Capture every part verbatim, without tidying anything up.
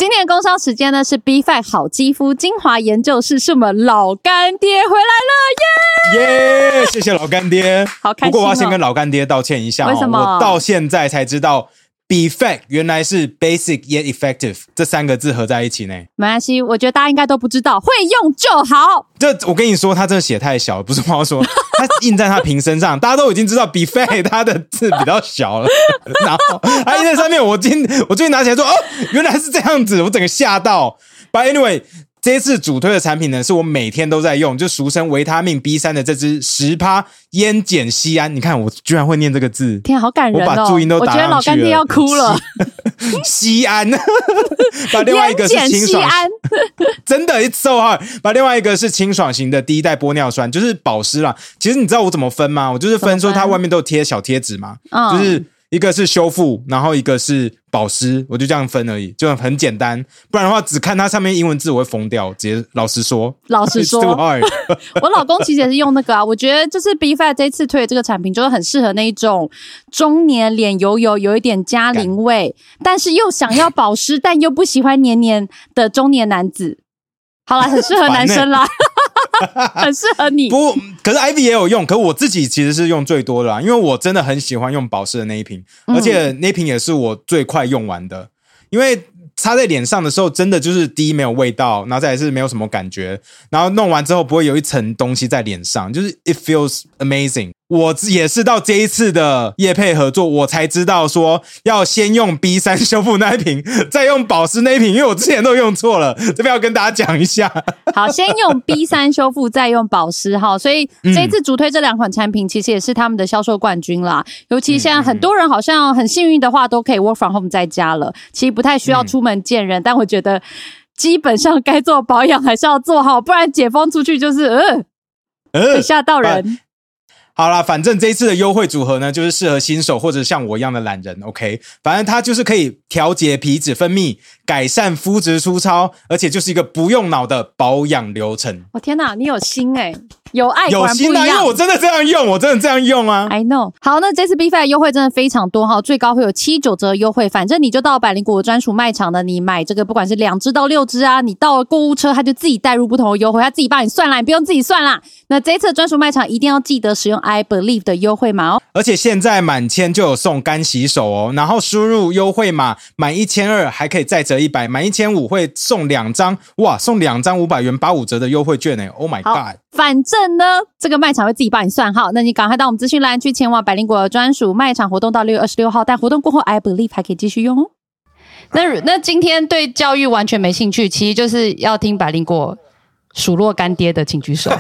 今天的工商时间呢是 B 五 好肌肤精华研究室，是我们老干爹回来了，耶、 耶！ Yeah! 谢谢老干爹， 好开心、哦。 不过我要先跟老干爹道歉一下、哦， 为什么？ 我到现在才知道 B 五 原来是 basic yet effective 这三个字合在一起呢。 没关系，我觉得大家应该都不知道，会用就好。 这我跟你说，他这写太小了，不是我要说，他印在他瓶身上，大家都已经知道 B 五 他的字比较小了，然后他印在上面，我今我最近拿起来说，哦，原来是这样子，我整个吓到。But anyway。这一次主推的产品呢，是我每天都在用，就俗称维他命 B 三 的这支 百分之十 烟碱酰胺。你看我居然会念这个字， 天、啊，好感人哦！ 我把注音都打上去了， 我觉得老干爹要哭了。 酰胺，把另外一个是清爽，真的 it's so hard。把另外一个是清爽型的第一代玻尿酸，就是保湿啦。其实你知道我怎么分吗？我就是分说它外面都有贴小贴纸嘛，嗯、就是一个是修复，然后一个是保湿，我就这样分而已，就很简单。不然的话，只看它上面英文字我会疯掉。直接老实说， 老实说，我老公其实也是用那个啊。我觉得就是 B 五 这次推的这个产品，就是很适合那一种中年脸油油，有一点嘉玲味，但是又想要保湿，但又不喜欢黏黏的中年男子。好啦，很适合男生啦。很适合你。 不，可是 Ivy 也有用，可是我自己其实是用最多的啦，因为我真的很喜欢用保湿的那一瓶，而且那一瓶也是我最快用完的，因为擦在脸上的时候真的就是第一没有味道，然后再来是没有什么感觉，然后弄完之后不会有一层东西在脸上，就是 it feels amazing。我也是到这一次的业配合作，我才知道说要先用 B 三 修复那一瓶，再用保湿那一瓶，因为我之前都用错了，这边要跟大家讲一下。 好，先用 B 三 修复，再用保湿哈，所以这一次主推这两款产品，其实也是他们的销售冠军啦。尤其现在很多人好像很幸运的话，都可以 work from home 在家了，其实不太需要出门见人，嗯、但我觉得基本上该做保养还是要做好，不然解封出去就是呃，呃吓到人。呃好啦，反正这一次的优惠组合呢，就是适合新手或者像我一样的懒人 ，OK？ 反正它就是可以调节皮脂分泌，改善肤质粗糙，而且就是一个不用脑的保养流程。 我、哦、天哪，你有心哎、欸，有爱果然不一样， 有心啊，因为我真的这样用，我真的这样用啊。 I know。好，那这次 B 五 的优惠真的非常多哈，最高会有七九折优惠，反正你就到百灵果专属卖场的，你买这个不管是两支到六支啊，你到了购物车，它就自己带入不同的优惠，它自己帮你算啦，你不用自己算啦。那这一次的专属卖场一定要记得使用 I Believe 的优惠码哦， 而且现在满千就有送干洗手哦，然后输入优惠码满一千二还可以再折一百，满一千五会送两张，哇，送两张五百元八五折的优惠券诶 ，Oh my god！ 反正呢，这个卖场会自己帮你算好，那你赶快到我们资讯栏去前往百灵果的专属卖场活动到六月二十六号，但活动过后 I Believe 还可以继续用哦。那那今天对教育完全没兴趣，其实就是要听百灵果数落干爹的，请举手。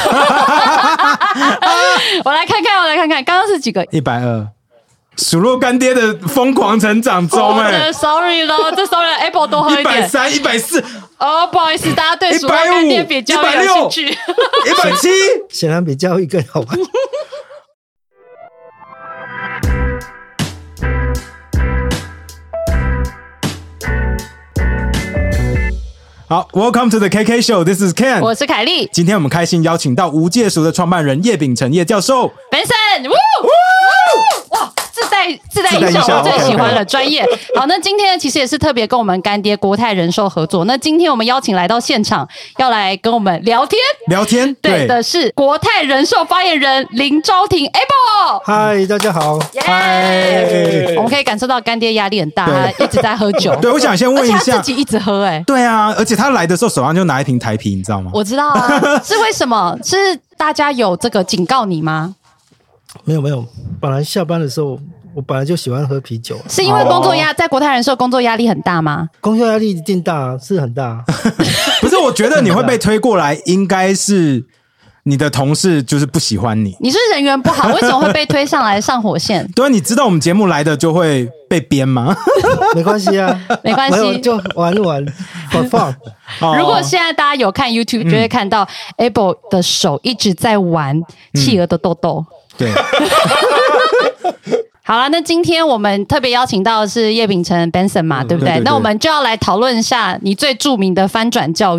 我来看看，我来看看，刚刚是几个？ 一百二。数落干爹的疯狂成长中、欸，哎、 oh, ，sorry 咯，这 sorry Apple 多喝一点。 一百三、一百四， 哦，不好意思，大家对数落干爹比较有兴趣。 一百七， 显然比教育更好玩。 好 ，Welcome to the K K Show. This is Ken. 我是凯莉。 今天我们开心邀请到无界塾的创办人叶秉成叶教授。 Benson， 哇，自带自带音效，我最喜欢了，专业。好，那今天其实也是特别跟我们干爹国泰人寿合作。那今天我们邀请来到现场，要来跟我们聊天。 聊天， 对, 对的是国泰人寿发言人林昭廷 Apple。 嗨，大家好。 嗨，我们可以感受到干爹压力很大，他一直在喝酒。 对，我想先问一下， 而且他自己一直喝、欸，哎， 对啊，而且他来的时候手上就拿一瓶台啤，你知道吗？ 我知道啊，是为什么？是大家有这个警告你吗？ 没有没有，本来下班的时候，我本来就喜欢喝啤酒。 是因为工作压，在国泰人寿工作压力很大吗？ 工作压力一定大，是很大。 不是，我觉得你会被推过来，应该是你的同事就是不喜欢你。 你是人缘不好，为什么会被推上来上火线？ 对啊，你知道我们节目来的就会被编吗？ 没关系啊， 没关系， 就玩一玩，放放。 如果现在大家有看 YouTube， 就会看到 Apple 的手一直在玩企鹅的豆豆。 嗯对， 好了，那今天我们特别邀请到的是叶秉成 Benson 嘛，嗯、对不对？ 对对对， 那我们就要来讨论一下你最著名的翻转教育。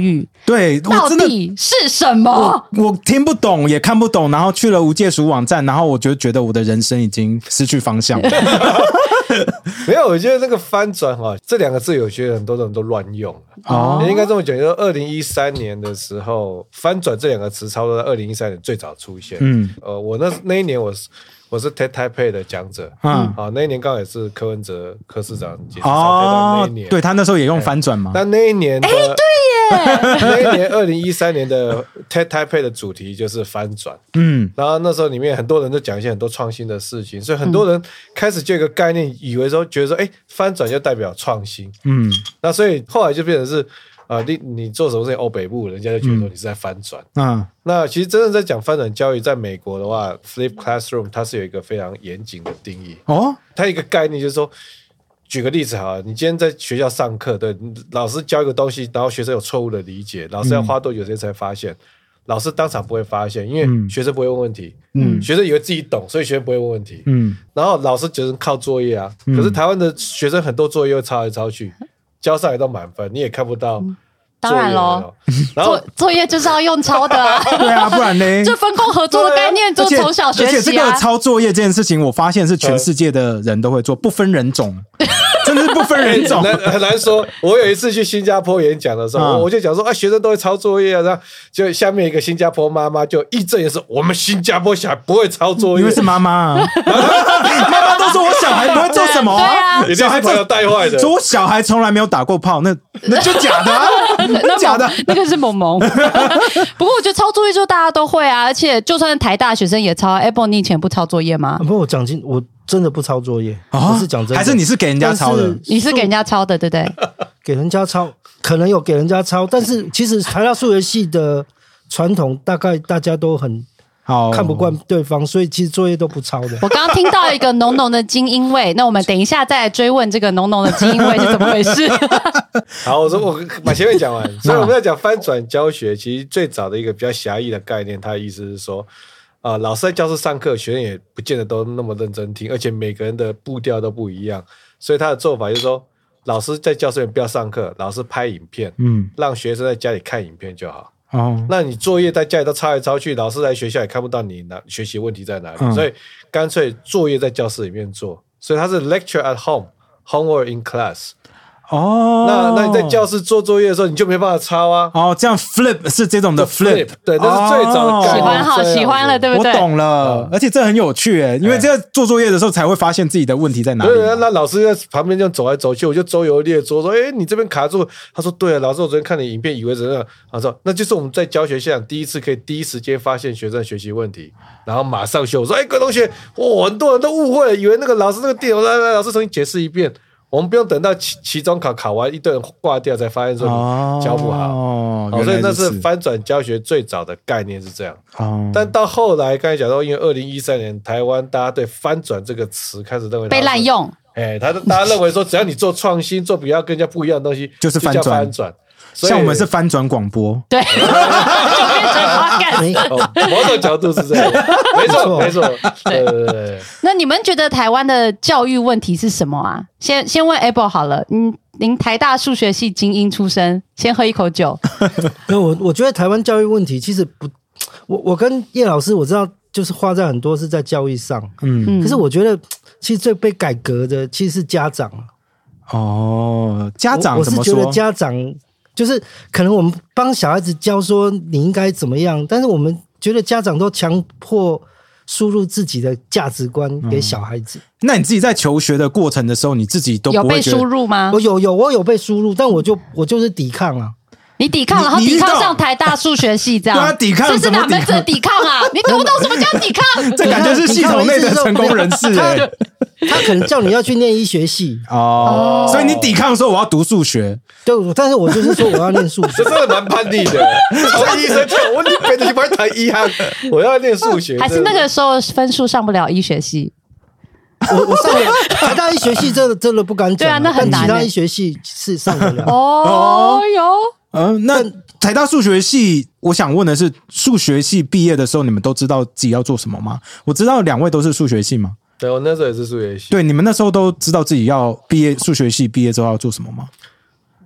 对，我到真的底是什么？ 我我听不懂也看不懂，然后去了无界塾网站，然后我就觉得我的人生已经失去方向了。 没有，我觉得那个翻转哈，这两个字有些很多人都乱用哦应该这么讲，就是二零一三年的时候，翻转这两个词差不多在二零一三年最早出现。嗯，呃，我那那一年我是我是 TED Taipei 的讲者，嗯，啊，那一年刚好也是柯文哲柯市长解释哦， 那一年， 对他那时候也用翻转嘛。 但那一年的，哎，对耶，那一年二零一三年的 TED Taipei 的主题就是翻转，嗯，然后那时候里面很多人都讲一些很多创新的事情，所以很多人开始就有一个概念，以为说觉得说，哎，翻转就代表创新，嗯，那所以后来就变成是。啊、呃，你你做什么事情欧北部，人家就觉得说你是在翻转。嗯，那其实真正在讲翻转教育，在美国的话 ，Flip Classroom 它是有一个非常严谨的定义。哦，它一个概念就是说，举个例子好了，你今天在学校上课，对，老师教一个东西，然后学生有错误的理解，老师要花多久时间才发现？嗯、老师当场不会发现，因为学生不会问问题。嗯，学生以为自己懂，所以学生不会问问题。嗯，然后老师只能靠作业啊。嗯、可是台湾的学生很多作业又抄来抄去。交上来都满分，你也看不到。嗯、 当然喽，然后作作业就是要用抄的啊。 对啊，不然呢？ 就分工合作的概念，就从小学习啊。 而且这个抄作业这件事情，我发现是全世界的人都会做，不分人种。真的是不分人种， 很难很难说。我有一次去新加坡演讲的时候，嗯、我就讲说啊，学生都会抄作业啊，然后就下面一个新加坡妈妈就义正言辞，我们新加坡小孩不会抄作业， 因为是妈妈、啊，妈妈都说我小孩不会做什么、啊， 对啊，小孩朋友带坏的， 说我小孩从来没有打过炮，那那就假的、啊，那假的， 那个是萌萌。不过我觉得抄作业就大家都会啊，而且就算台大学生也抄。Apple， 你以前不抄作业吗？ 啊、不，我讲清我。真的不抄作业， 哦、 我是讲真的， 还是你是给人家抄的？ 你是给人家抄的，对不对？ 给人家抄，可能有给人家抄，但是其实台大数学系的传统，大概大家都很看不惯对方，所以其实作业都不抄的。 我刚刚听到一个浓浓的精英味，那我们等一下再来追问这个浓浓的精英味是怎么回事。 好，我说我把前面讲完，所以我们要讲翻转教学，其实最早的一个比较狭义的概念，它的意思是说。啊，老师在教室上课，学生也不见得都那么认真听，而且每个人的步调都不一样，所以他的做法就是说，老师在教室里不要上课，老师拍影片，嗯，让学生在家里看影片就好。哦，那你作业在家里都抄来抄去，老师在学校也看不到你哪学习问题在哪里，嗯、所以干脆作业在教室里面做，所以它是 lecture at home, homework in class。哦，那那你在教室做作业的时候，你就没办法抄啊。 哦，这样 flip 是这种的 flip， 对，那是最早的概念。 喜欢好，喜欢了，对不对？ 我懂了，嗯、而且这很有趣诶，因为这个做作业的时候才会发现自己的问题在哪里。 对，那老师在旁边这样走来走去，我就周游列桌说：“哎，你这边卡住。”他说：“对啊，老师，我昨天看你影片，以为怎样？”他说：“那就是我们在教学现场第一次可以第一时间发现学生学习问题，然后马上修。”我说：“哎，各位同学，哇，很多人都误会了，以为那个老师那个电脑，来来，老师重新解释一遍。”我们不用等到期期中考考完一堆人挂掉才发现说你教不好，哦哦、所以那是翻转教学最早的概念是这样。哦、但到后来刚才讲到，因为二零一三年台湾大家对翻转这个词开始认为被滥用， 哎，他大家认为说只要你做创新，做比较跟人家不一样的东西， 就是翻转。 就叫翻转。 像我们是翻转广播， 对，就变成花干。 某种角度是这样，没错，没错。对对对。 那你们觉得台湾的教育问题是什么啊？先先问 Apple 好了，嗯，您台大数学系精英出身，先喝一口酒。 我我觉得台湾教育问题其实不，我我跟叶老师我知道，就是花在很多是在教育上，嗯，可是我觉得其实最被改革的其实是家长。 哦，家长怎么说？ 我是觉得家长。就是可能我们帮小孩子教说你应该怎么样，但是我们觉得家长都强迫输入自己的价值观给小孩子。嗯、 那你自己在求学的过程的时候，你自己都不会有被输入吗？ 我有有我有被输入，但我就我就是抵抗啊。 你抵抗，然后抵抗上台大数学系这样， 对啊，抵抗， 这是哪门子抵抗啊？你懂不懂什么叫抵抗？ 这感觉是系统内的成功人士哎、欸。 他可能叫你要去念医学系哦，所以你抵抗说我要读数学， 对，但是我就是说我要念数学， 这真的蛮叛逆的。从医生我你别的不会谈医行，我要念数学， 还是那个时候分数上不了医学系。 我我上了台大医学系，真的真的不敢讲， 对啊，那很难、欸。 其他医学系是上得了哦哟， 嗯、呃，那台大数学系，我想问的是，数学系毕业的时候，你们都知道自己要做什么吗？我知道两位都是数学系吗？ 对，我那时候也是数学系。 对，你们那时候都知道自己要毕业数学系毕业之后要做什么吗？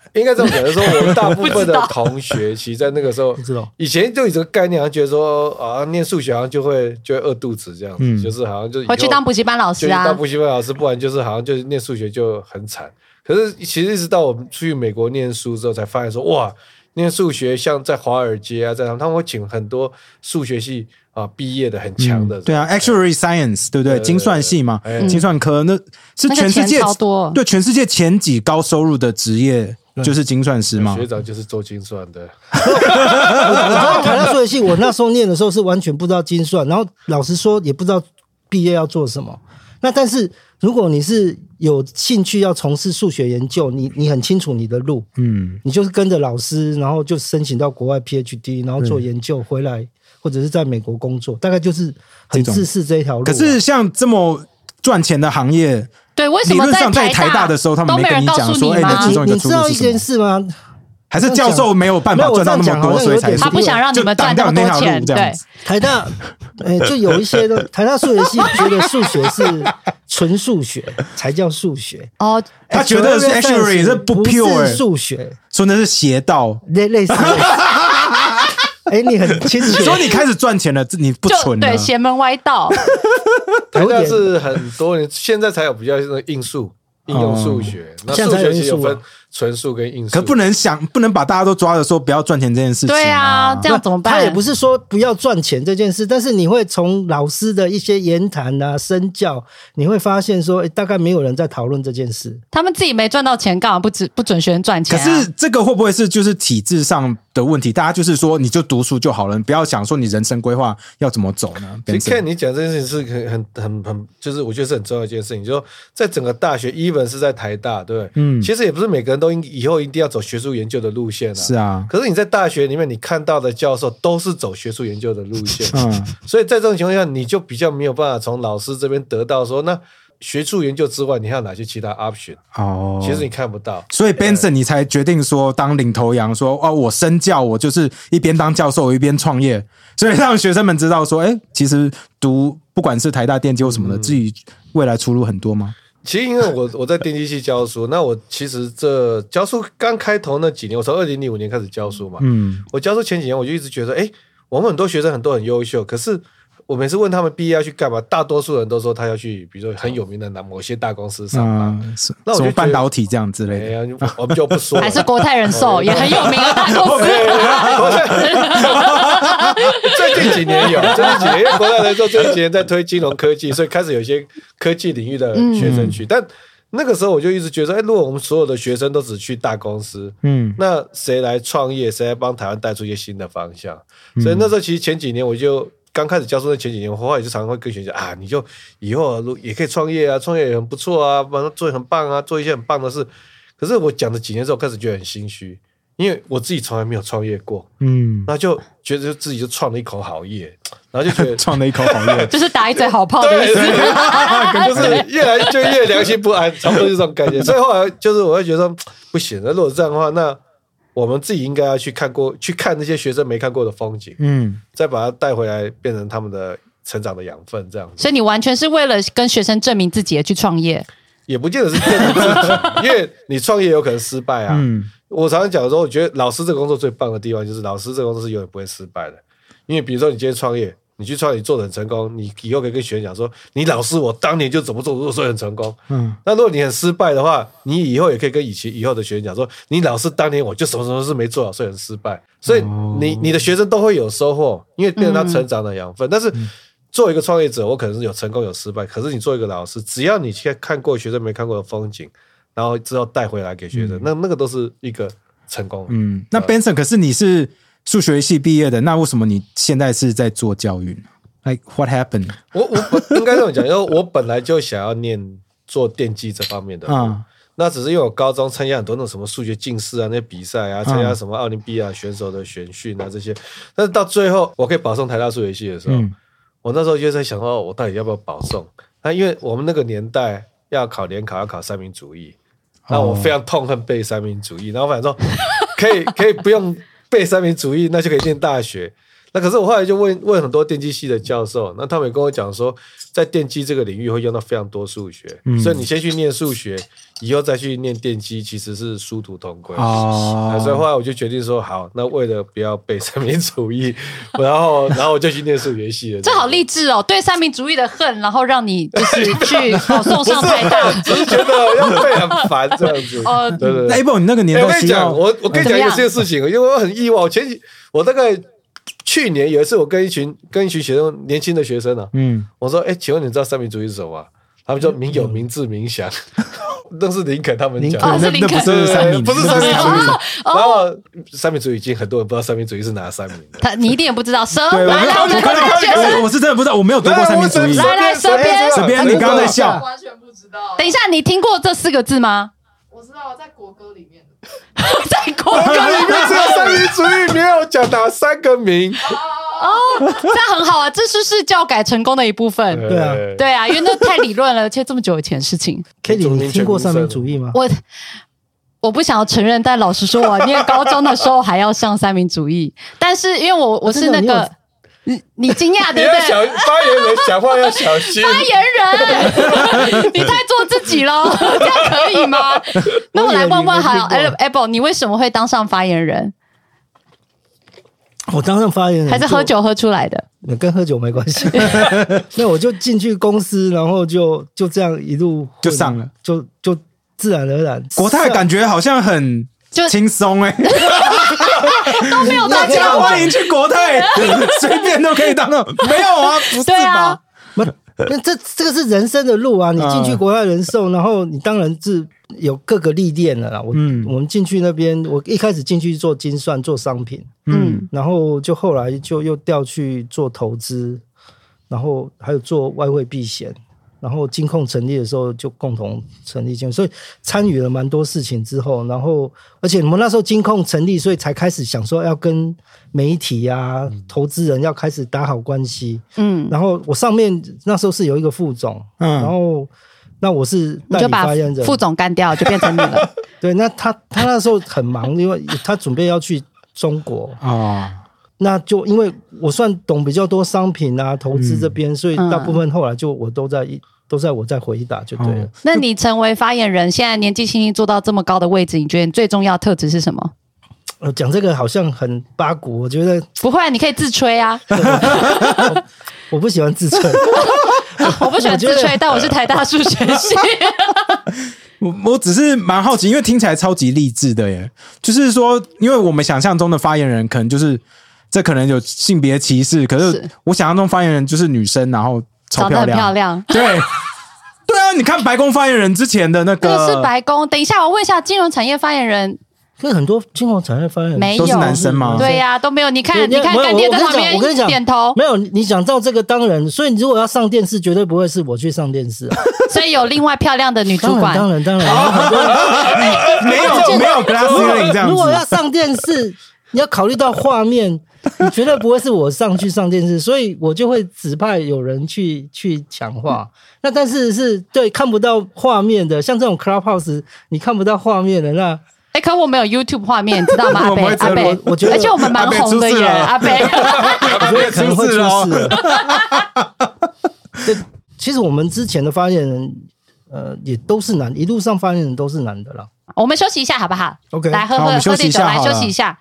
应该这么讲，就是说我大部分的同学，其实在那个时候，以前就有这个概念，好像觉得说啊，念数学好像就会就会饿肚子这样子，嗯、就是好像就会去当补习班老师啊， 当补习班老师，不然就是好像就是念数学就很惨。可是其实一直到我们去美国念书之后，才发现说哇，念数学像在华尔街啊，在他们他们会请很多数学系啊毕业的很强的、嗯， 对啊 ，actuary science 对不对？精算系嘛，嗯、精算科那是全世界、 那個、 对全世界前几高收入的职业。就是精算师嘛， 学长就是做精算的。 我知道台大数学系，我那时候念的时候是完全不知道精算，然后老实说也不知道毕业要做什么。那但是如果你是有兴趣要从事数学研究，你你很清楚你的路，嗯，你就是跟着老师，然后就申请到国外 P H D， 然后做研究回来，或者是在美国工作，大概就是很自视这一条路。 可是像这么赚钱的行业。 对，为什么在 台, 在台大的时候，他们没跟你讲说，哎、欸， 你你知道一件事吗？ 还是教授没有办法赚到那么多，所以才他不想让你们赚那么多钱。对， 台大，哎、欸，就有一些的台大数学系觉得数学是纯数学才叫数学哦， 他觉得 actually 是不 pure 数学， 说那是邪道， 类类似。哎、欸，你很清楚， 所以你开始赚钱了，你不纯了， 对，邪门歪道。 台大是很多年，现在才有比较应数、应用数学。那、哦、数学其实有分纯数跟应数， 可不能想，不能把大家都抓着说不要赚钱这件事情、啊。 对啊，这样怎么办？ 他也不是说不要赚钱这件事，但是你会从老师的一些言谈啊、身教，你会发现说，欸、大概没有人在讨论这件事。 他们自己没赚到钱，干嘛不只不准学生赚钱、啊？ 可是这个会不会是就是体制上的问题？大家就是说，你就读书就好了，你不要想说你人生规划要怎么走呢？ 其实看你讲这件事情是很很很，就是我觉得是很重要的一件事情，就是说在整个大学 ，even 是在台大，对不对？嗯，其实也不是每个人都以后一定要走学术研究的路线啊。 是啊， 可是你在大学里面，你看到的教授都是走学术研究的路线，嗯，所以在这种情况下，你就比较没有办法从老师这边得到说那。学术研究之外，你还有哪些其他 option？ 哦，其实你看不到， 所以 Benson 你才决定说当领头羊，说哦，我身教，我就是一边当教授，我一边创业，所以让学生们知道说，哎，其实读不管是台大电机或什么的，嗯、自己未来出路很多吗？ 其实因为我我在电机系教书，那我其实这教书刚开头那几年，我从二零零五年开始教书嘛，嗯，我教书前几年我就一直觉得，哎，我们很多学生很多很优秀，可是。我每次问他们毕业要去干嘛，大多数人都说他要去，比如说很有名的某些大公司上班，嗯、那我就什么半导体这样之类的， 哎、我们就不说了。 还是国泰人寿也很有名的大公司。 最近几年有，最近几年因为国泰人寿最近几年在推金融科技，所以开始有一些科技领域的学生去，嗯、但。那个时候我就一直觉得，哎，如果我们所有的学生都只去大公司，嗯，那谁来创业，谁来帮台湾带出一些新的方向？嗯、所以那时候其实前几年我就刚开始教书的前几年，我后来就常常会跟学生讲啊，你就以后也可以创业啊，创业也很不错啊，反正做很棒啊，做一些很棒的事。可是我讲了几年之后，开始觉得很心虚，因为我自己从来没有创业过，嗯，然后就觉得自己就创了一口好业。然后就觉得创了一口好业， 就是打一嘴好炮的意思， 就是越来就越良心不安，差不多就这种概念。所以后来就是我会觉得不行，那如果这样的话，那我们自己应该要去看过去看那些学生没看过的风景，嗯，再把它带回来，变成他们的成长的养分，这样子。 所以你完全是为了跟学生证明自己而去创业， 也不见得是证明自己，因为你创业有可能失败啊。嗯，我常常讲说，我觉得老师这个工作最棒的地方就是老师这个工作是永远不会失败的，因为比如说你今天创业。你去创业做得很成功，你以后可以跟学生讲说，你老师我当年就怎么做，做所以很成功。嗯，那如果你很失败的话，你以后也可以跟以前以后的学生讲说，你老师当年我就什么什么事没做好，所以很失败。所以你你的学生都会有收获，因为变成他成长的养分。嗯、但是作为一个创业者，我可能是有成功有失败，可是你做一个老师，只要你去看过学生没看过的风景，然后之后带回来给学生，嗯、那那个都是一个成功。 嗯，那 Benson 可是你是。数学系毕业的，那为什么你现在是在做教育呢？ Like what happened？ 我我应该这么讲，因为我本来就想要念做电机这方面的，嗯，那只是因为我高中参加很多那种什么数学竞赛啊、那些比赛啊，参加什么奥林匹亚选手的选训啊这些，但是到最后我可以保送台大数学系的时候，嗯、我那时候就在想说，我到底要不要保送？那因为我们那个年代要考联考，要考三民主义，那我非常痛恨背三民主义，然后反正说可以可以不用。背三民主义，那就可以念大学。那可是我后来就问问很多电机系的教授，那他们也跟我讲说， 在电机这个领域会用到非常多数学，嗯、所以你先去念数学，以后再去念电机，其实是殊途同归。哦、啊，所以后来我就决定说，好，那为了不要背三民主义，然后然后我就去念数学系了。 这好励志哦，对三民主义的恨，然后让你就是去保送上台大， 只是觉得要背很烦这样子。哦，对对对。 Abel， 你那个年代需要， 我我跟你讲一件事情，因为我很意外，我前几我大概。去年有一次，我跟一群跟一群学生，年轻的学生啊，嗯，我说，哎、欸，请问你知道三民主义是什么、啊？他们说民有、民治、民享，都是林肯他们讲的， 哦、是林肯， 那不是三民， 不是三民主义。然后三民主义已经很多人不知道三民主义是哪三民的， 他你一定也不知道。蛇， 来来，我们学生， 我是真的不知道，我没有读过三民主义。 来来，蛇边， 蛇边，你刚刚在笑， 完全不知道。 等一下，你听过这四个字吗？ 我知道，在国歌里面的。 在国歌里面只有三民主义，没有讲哪三个民。 哦，这样很好啊，这是是教改成功的一部分。 对啊， 对啊，因为那太理论了，而且这么久以前的事情。 Kelly， 你听过三民主义吗？ 我我不想要承认，但老实说，我念高中的时候还要上三民主义，但是因为我我是那个。你你惊讶对不对？ 发言人讲话要小心。 发言人，你太做自己了，这样可以吗？那我来问问好 ，Abel， 你为什么会当上发言人？ 我当上发言人还是喝酒喝出来的？ 跟喝酒没关系。那我就进去公司，然后就就这样一路就上了， 就就自然而然。 国泰感觉好像很轻松哎。 都没有大家欢迎去国泰，随便都可以当到。没有啊，不是吧？ 那这这个是人生的路啊！你进去国泰人寿，然后你当然是有各个历练了啦。我、嗯、我们进去那边，我一开始进去做精算、做商品，嗯，然后就后来就又调去做投资，然后还有做外汇避险。然后金控成立的时候就共同成立金控，所以参与了蛮多事情之后，然后而且我们那时候金控成立，所以才开始想说要跟媒体啊、嗯、投资人要开始打好关系。嗯，然后我上面那时候是有一个副总，嗯，然后那我是代理发言人， 你就把副总干掉就变成你了。 对，那他他那时候很忙，因为他准备要去中国啊。哦，那就因为我算懂比较多商品啊、投资这边，嗯、所以大部分后来就我都在都在我在回答就对了。哦、 那你成为发言人，现在年纪轻轻做到这么高的位置，你觉得你最重要的特质是什么？ 呃，讲这个好像很八股，我觉得不会，你可以自吹啊。 我, 我不喜欢自吹， 我不喜欢自吹，但我是台大数学系。 我我只是蛮好奇，因为听起来超级励志的耶。就是说，因为我们想象中的发言人可能就是这可能有性别歧视，可是我想象中发言人就是女生，然后超漂亮， 长得很漂亮， 对对啊！你看白宫发言人之前的那个， 那个是白宫。等一下，我问一下金融产业发言人。 可是很多金融产业发言人没有都是男生吗？ 对呀、啊，都没有。你看，你看干爹在旁边， 我跟你讲， 点头。 没有，你讲到这个当然，所以你如果要上电视，绝对不会是我去上电视、啊。 所以有另外漂亮的女主管， 当然当然当然， 没有没有 glass ceiling 这样子。 如果要上电视，你要考虑到画面，你绝对不会是我上去上电视，所以我就会指派有人去去讲话。那但是是对看不到画面的，像这种 Clubhouse， 你看不到画面的那。 哎、欸，可我们有 YouTube 画面，你知道吗？阿北，阿北， 我觉得， 而且我们蛮红的耶，阿北， 我觉得可能会出事了。对，其实我们之前的发言人，呃，也都是男，一路上发言人都是男的啦。 我们休息一下好不好 ？OK， 来喝喝喝点酒，来休息一下。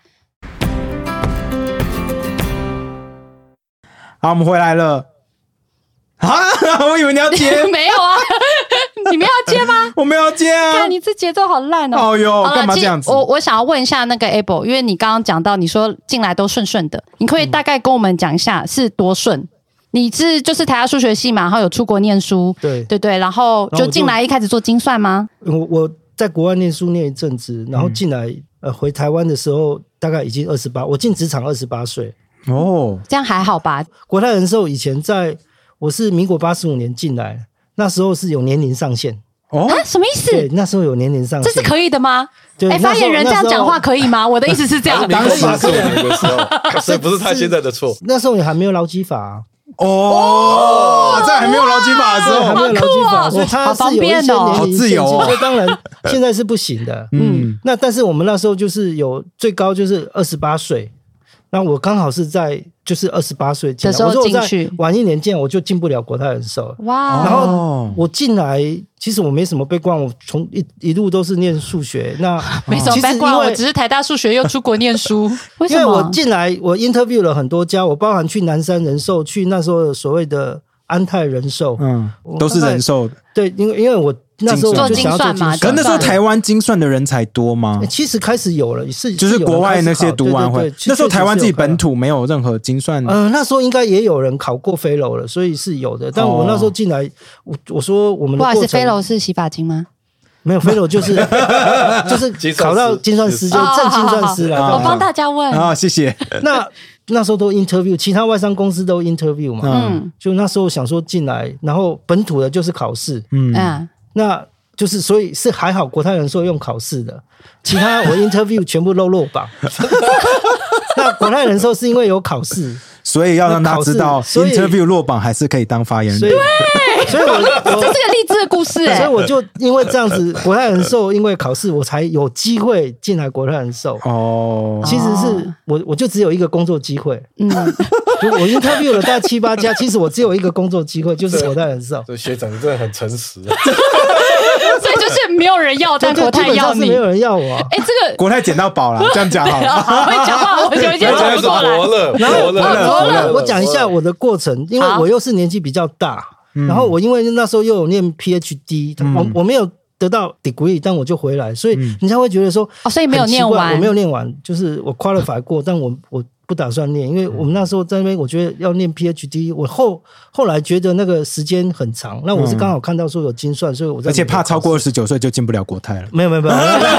好，我们回来了。啊，我以为你要接， 没有啊。你们要接吗？ 我们要接啊！ 看你这节奏好烂哦！ 哦哟，干嘛这样子？ 我我想要问一下那个 Abel， 因为你刚刚讲到你说进来都顺顺的，你可以大概跟我们讲一下是多顺？嗯、你是就是台大数学系嘛，然后有出国念书， 对对对，然后就进来一开始做精算吗？ 我我在国外念书念一阵子，然后进来、嗯、呃回台湾的时候大概已经二十八，我进职场二十八岁哦， 这样还好吧？ 国泰人寿以前在我是民国八十五年进来。那时候是有年龄上限哦， 啊，什么意思？ 对，那时候有年龄上限， 这是可以的吗？ 哎， 发言人这样讲话可以吗？我的意思是这样， 民国八十五年的时候，所以不是他现在的错。 那时候也还没有劳基法、啊、 哦，在还没有劳基法的时候， 还没有劳基法，所以他是有一些年龄好自由哦。 所以当然现在是不行的。嗯，那但是我们那时候就是有最高就是二十八岁。 那我刚好是在就是二十八岁进来， 的时候我说我在进去晚一年进来，我就进不了国泰人寿了。 哇， 然后我进来，其实我没什么悲观，我从一一路都是念数学。那没什么其实 background， 因为我只是台大数学又出国念书，为什么？ 因为我进来，我 interview 了很多家，我包含去南山人寿，去那时候所谓的安泰人寿， 嗯，都是人寿的。 对，因为因为我那时候就想要做精算， 可那时候台湾精算的人才多吗？ 其实开始有了，是就是国外那些读完会，那时候台湾自己本土没有任何精算。 嗯、呃，那时候应该也有人考过 fellow 了，所以是有的。但我那时候进来，我我说我们的过程， 不好意思 fellow 是洗发精吗？ 没有 fellow 就是就是考到精算师，就是正精算师了。 我帮大家问啊，谢谢。 那那时候都 interview， 其他外商公司都 interview 嘛。嗯，就那时候想说进来，然后本土的就是考试。嗯，那就是所以是还好，国泰人寿用考试的，其他我 interview 全部都落榜。那国泰人寿是因为有考试。 所以要让他知道 ，interview 落榜还是可以当发言人。 对，所以我这是个励志的故事哎、欸。 所以我就因为这样子，国泰人寿因为考试，我才有机会进来国泰人寿。哦，其实是我我就只有一个工作机会。嗯，我 interview 了大概七八家，其实我只有一个工作机会，就是国泰人寿。 这学长真的很诚实、啊。 所以就是没有人要，但国泰要你， 没有人要我。 哎，这个国泰捡到宝了，这样讲好了。 好会讲话，我有一点讲不过来。 然后我讲一下我的过程，因为我又是年纪比较大，然后我因为那时候又有念 P H D，、嗯、我我没有得到 degree， 但我就回来，所以人家会觉得说， 哦，所以没有念完， 我没有念完，就是我 qualify 过，但我我不打算念，因为我们那时候在那边，我觉得要念 P H D， 我后后来觉得那个时间很长，那我是刚好看到说有精算，所以我在而且怕超过二十九岁就进不了国泰了。 没有没有没有，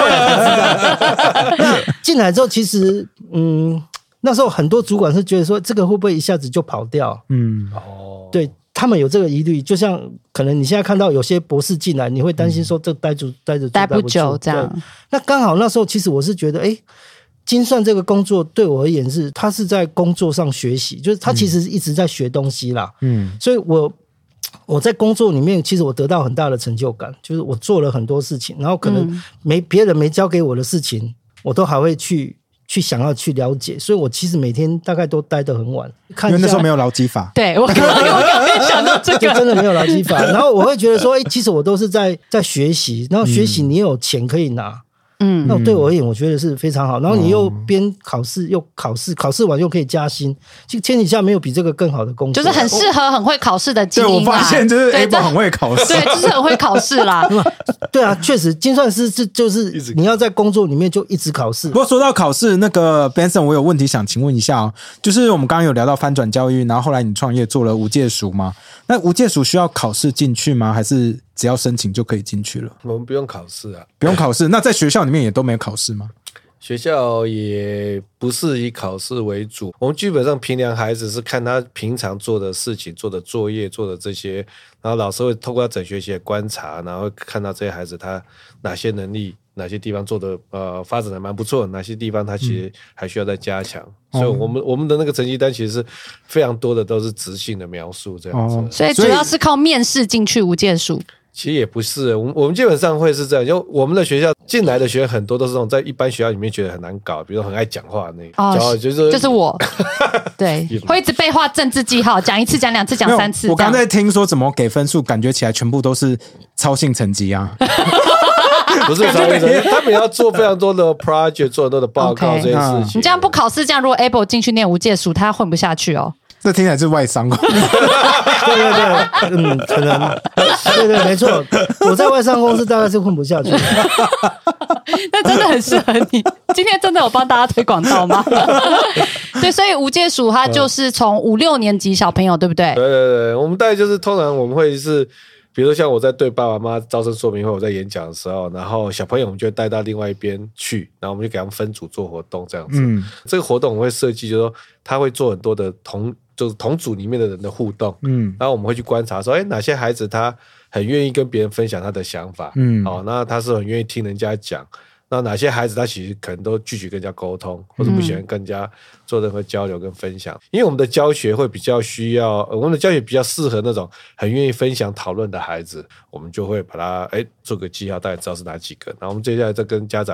那进来之后，其实嗯。那时候很多主管是觉得说，这个会不会一下子就跑掉？嗯，哦，对他们有这个疑虑，就像可能你现在看到有些博士进来，你会担心说这待住待着待不久这样。 那刚好那时候其实我是觉得，哎，精算这个工作对我而言是，他是在工作上学习，就是他其实一直在学东西啦。嗯，所以我我在工作里面，其实我得到很大的成就感，就是我做了很多事情，然后可能没别人没交给我的事情，我都还会去。去想要去了解，所以我其实每天大概都待得很晚，看因为那时候没有劳基法。 对，我刚刚我刚刚想到这个， 就真的没有劳基法。然后我会觉得说，哎、欸，其实我都是在在学习，然后学习你有钱可以拿，嗯，那对我而言，我觉得是非常好。然后你又边考试又考试，考试完又可以加薪，其实天底下没有比这个更好的工作， 就是很适合很会考试的精英。 对，我发现就是 Abel 很会考试， 对，就是很会考试啦。 对啊，确实，精算师是就是你要在工作里面就一直考试。 不过说到考试，那个 Benson， 我有问题想请问一下哦，就是我们刚刚有聊到翻转教育，然后后来你创业做了无界塾吗？那无界塾需要考试进去吗？还是只要申请就可以进去了？ 我们不用考试啊， 不用考试。那在学校里面也都没有考试吗？ 学校也不是以考试为主，我们基本上评量孩子是看他平常做的事情、做的作业、做的这些，然后老师会透过他整学期的观察，然后看到这些孩子他哪些能力、哪些地方做的呃发展的蛮不错，哪些地方他其实还需要再加强。嗯、所以我们我们的那个成绩单其实是非常多的都是质性的描述这样子、哦， 所以主要是靠面试进去无界塾。 其实也不是，我们我们基本上会是这样，就我们的学校进来的学生很多都是那种在一般学校里面觉得很难搞，比如说很爱讲话那个，哦，就是就是我，对，会一直背画政治记号，讲一次、讲两次、讲三次。 我刚才听说怎么给分数，感觉起来全部都是超性成绩啊。 不是超性成绩，他们要做非常多的 project， 做很多的报告、okay, 这些事情。 你这样不考试，这样如果 Abel 进去念无界塾，他混不下去哦。 这听起来是外商公司， 对对对，嗯，可能，对对，没错，我在外商公司大概是混不下去。 那真的很适合你。今天真的有帮大家推广到吗？对，所以无界塾它就是从五六年级小朋友，对不对？ 对对对，我们大概就是通常我们会是，比如说像我在对爸爸妈妈招生说明会，我在演讲的时候，然后小朋友我们就会带到另外一边去，然后我们就给他们分组做活动这样子。嗯，这个活动我们会设计，就是说他会做很多的同。就是同组里面的人的互动，嗯，然后我们会去观察说，哎，哪些孩子他很愿意跟别人分享他的想法，嗯，哦，那他是很愿意听人家讲，那哪些孩子他其实可能都拒绝跟人家沟通，或者不喜欢跟人家做任何交流跟分享，因为我们的教学会比较需要，呃、我们的教学比较适合那种很愿意分享讨论的孩子，我们就会把他哎做个记号，大概知道是哪几个，然后我们接下来再跟家长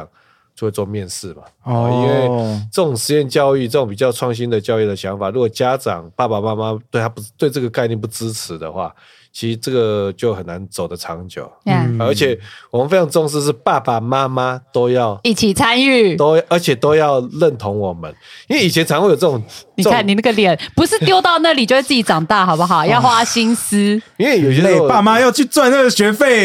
就会做面试嘛。 哦， 因为这种实验教育，这种比较创新的教育的想法，如果家长爸爸妈妈对他不对这个概念不支持的话，其实这个就很难走得长久。 嗯， 而且我们非常重视是爸爸妈妈都要一起参与， 都而且都要认同我们，因为以前常会有这种， 你看你那个脸，不是丢到那里就会自己长大，好不好？要花心思。 因为有些时候爸妈要去赚那个学费。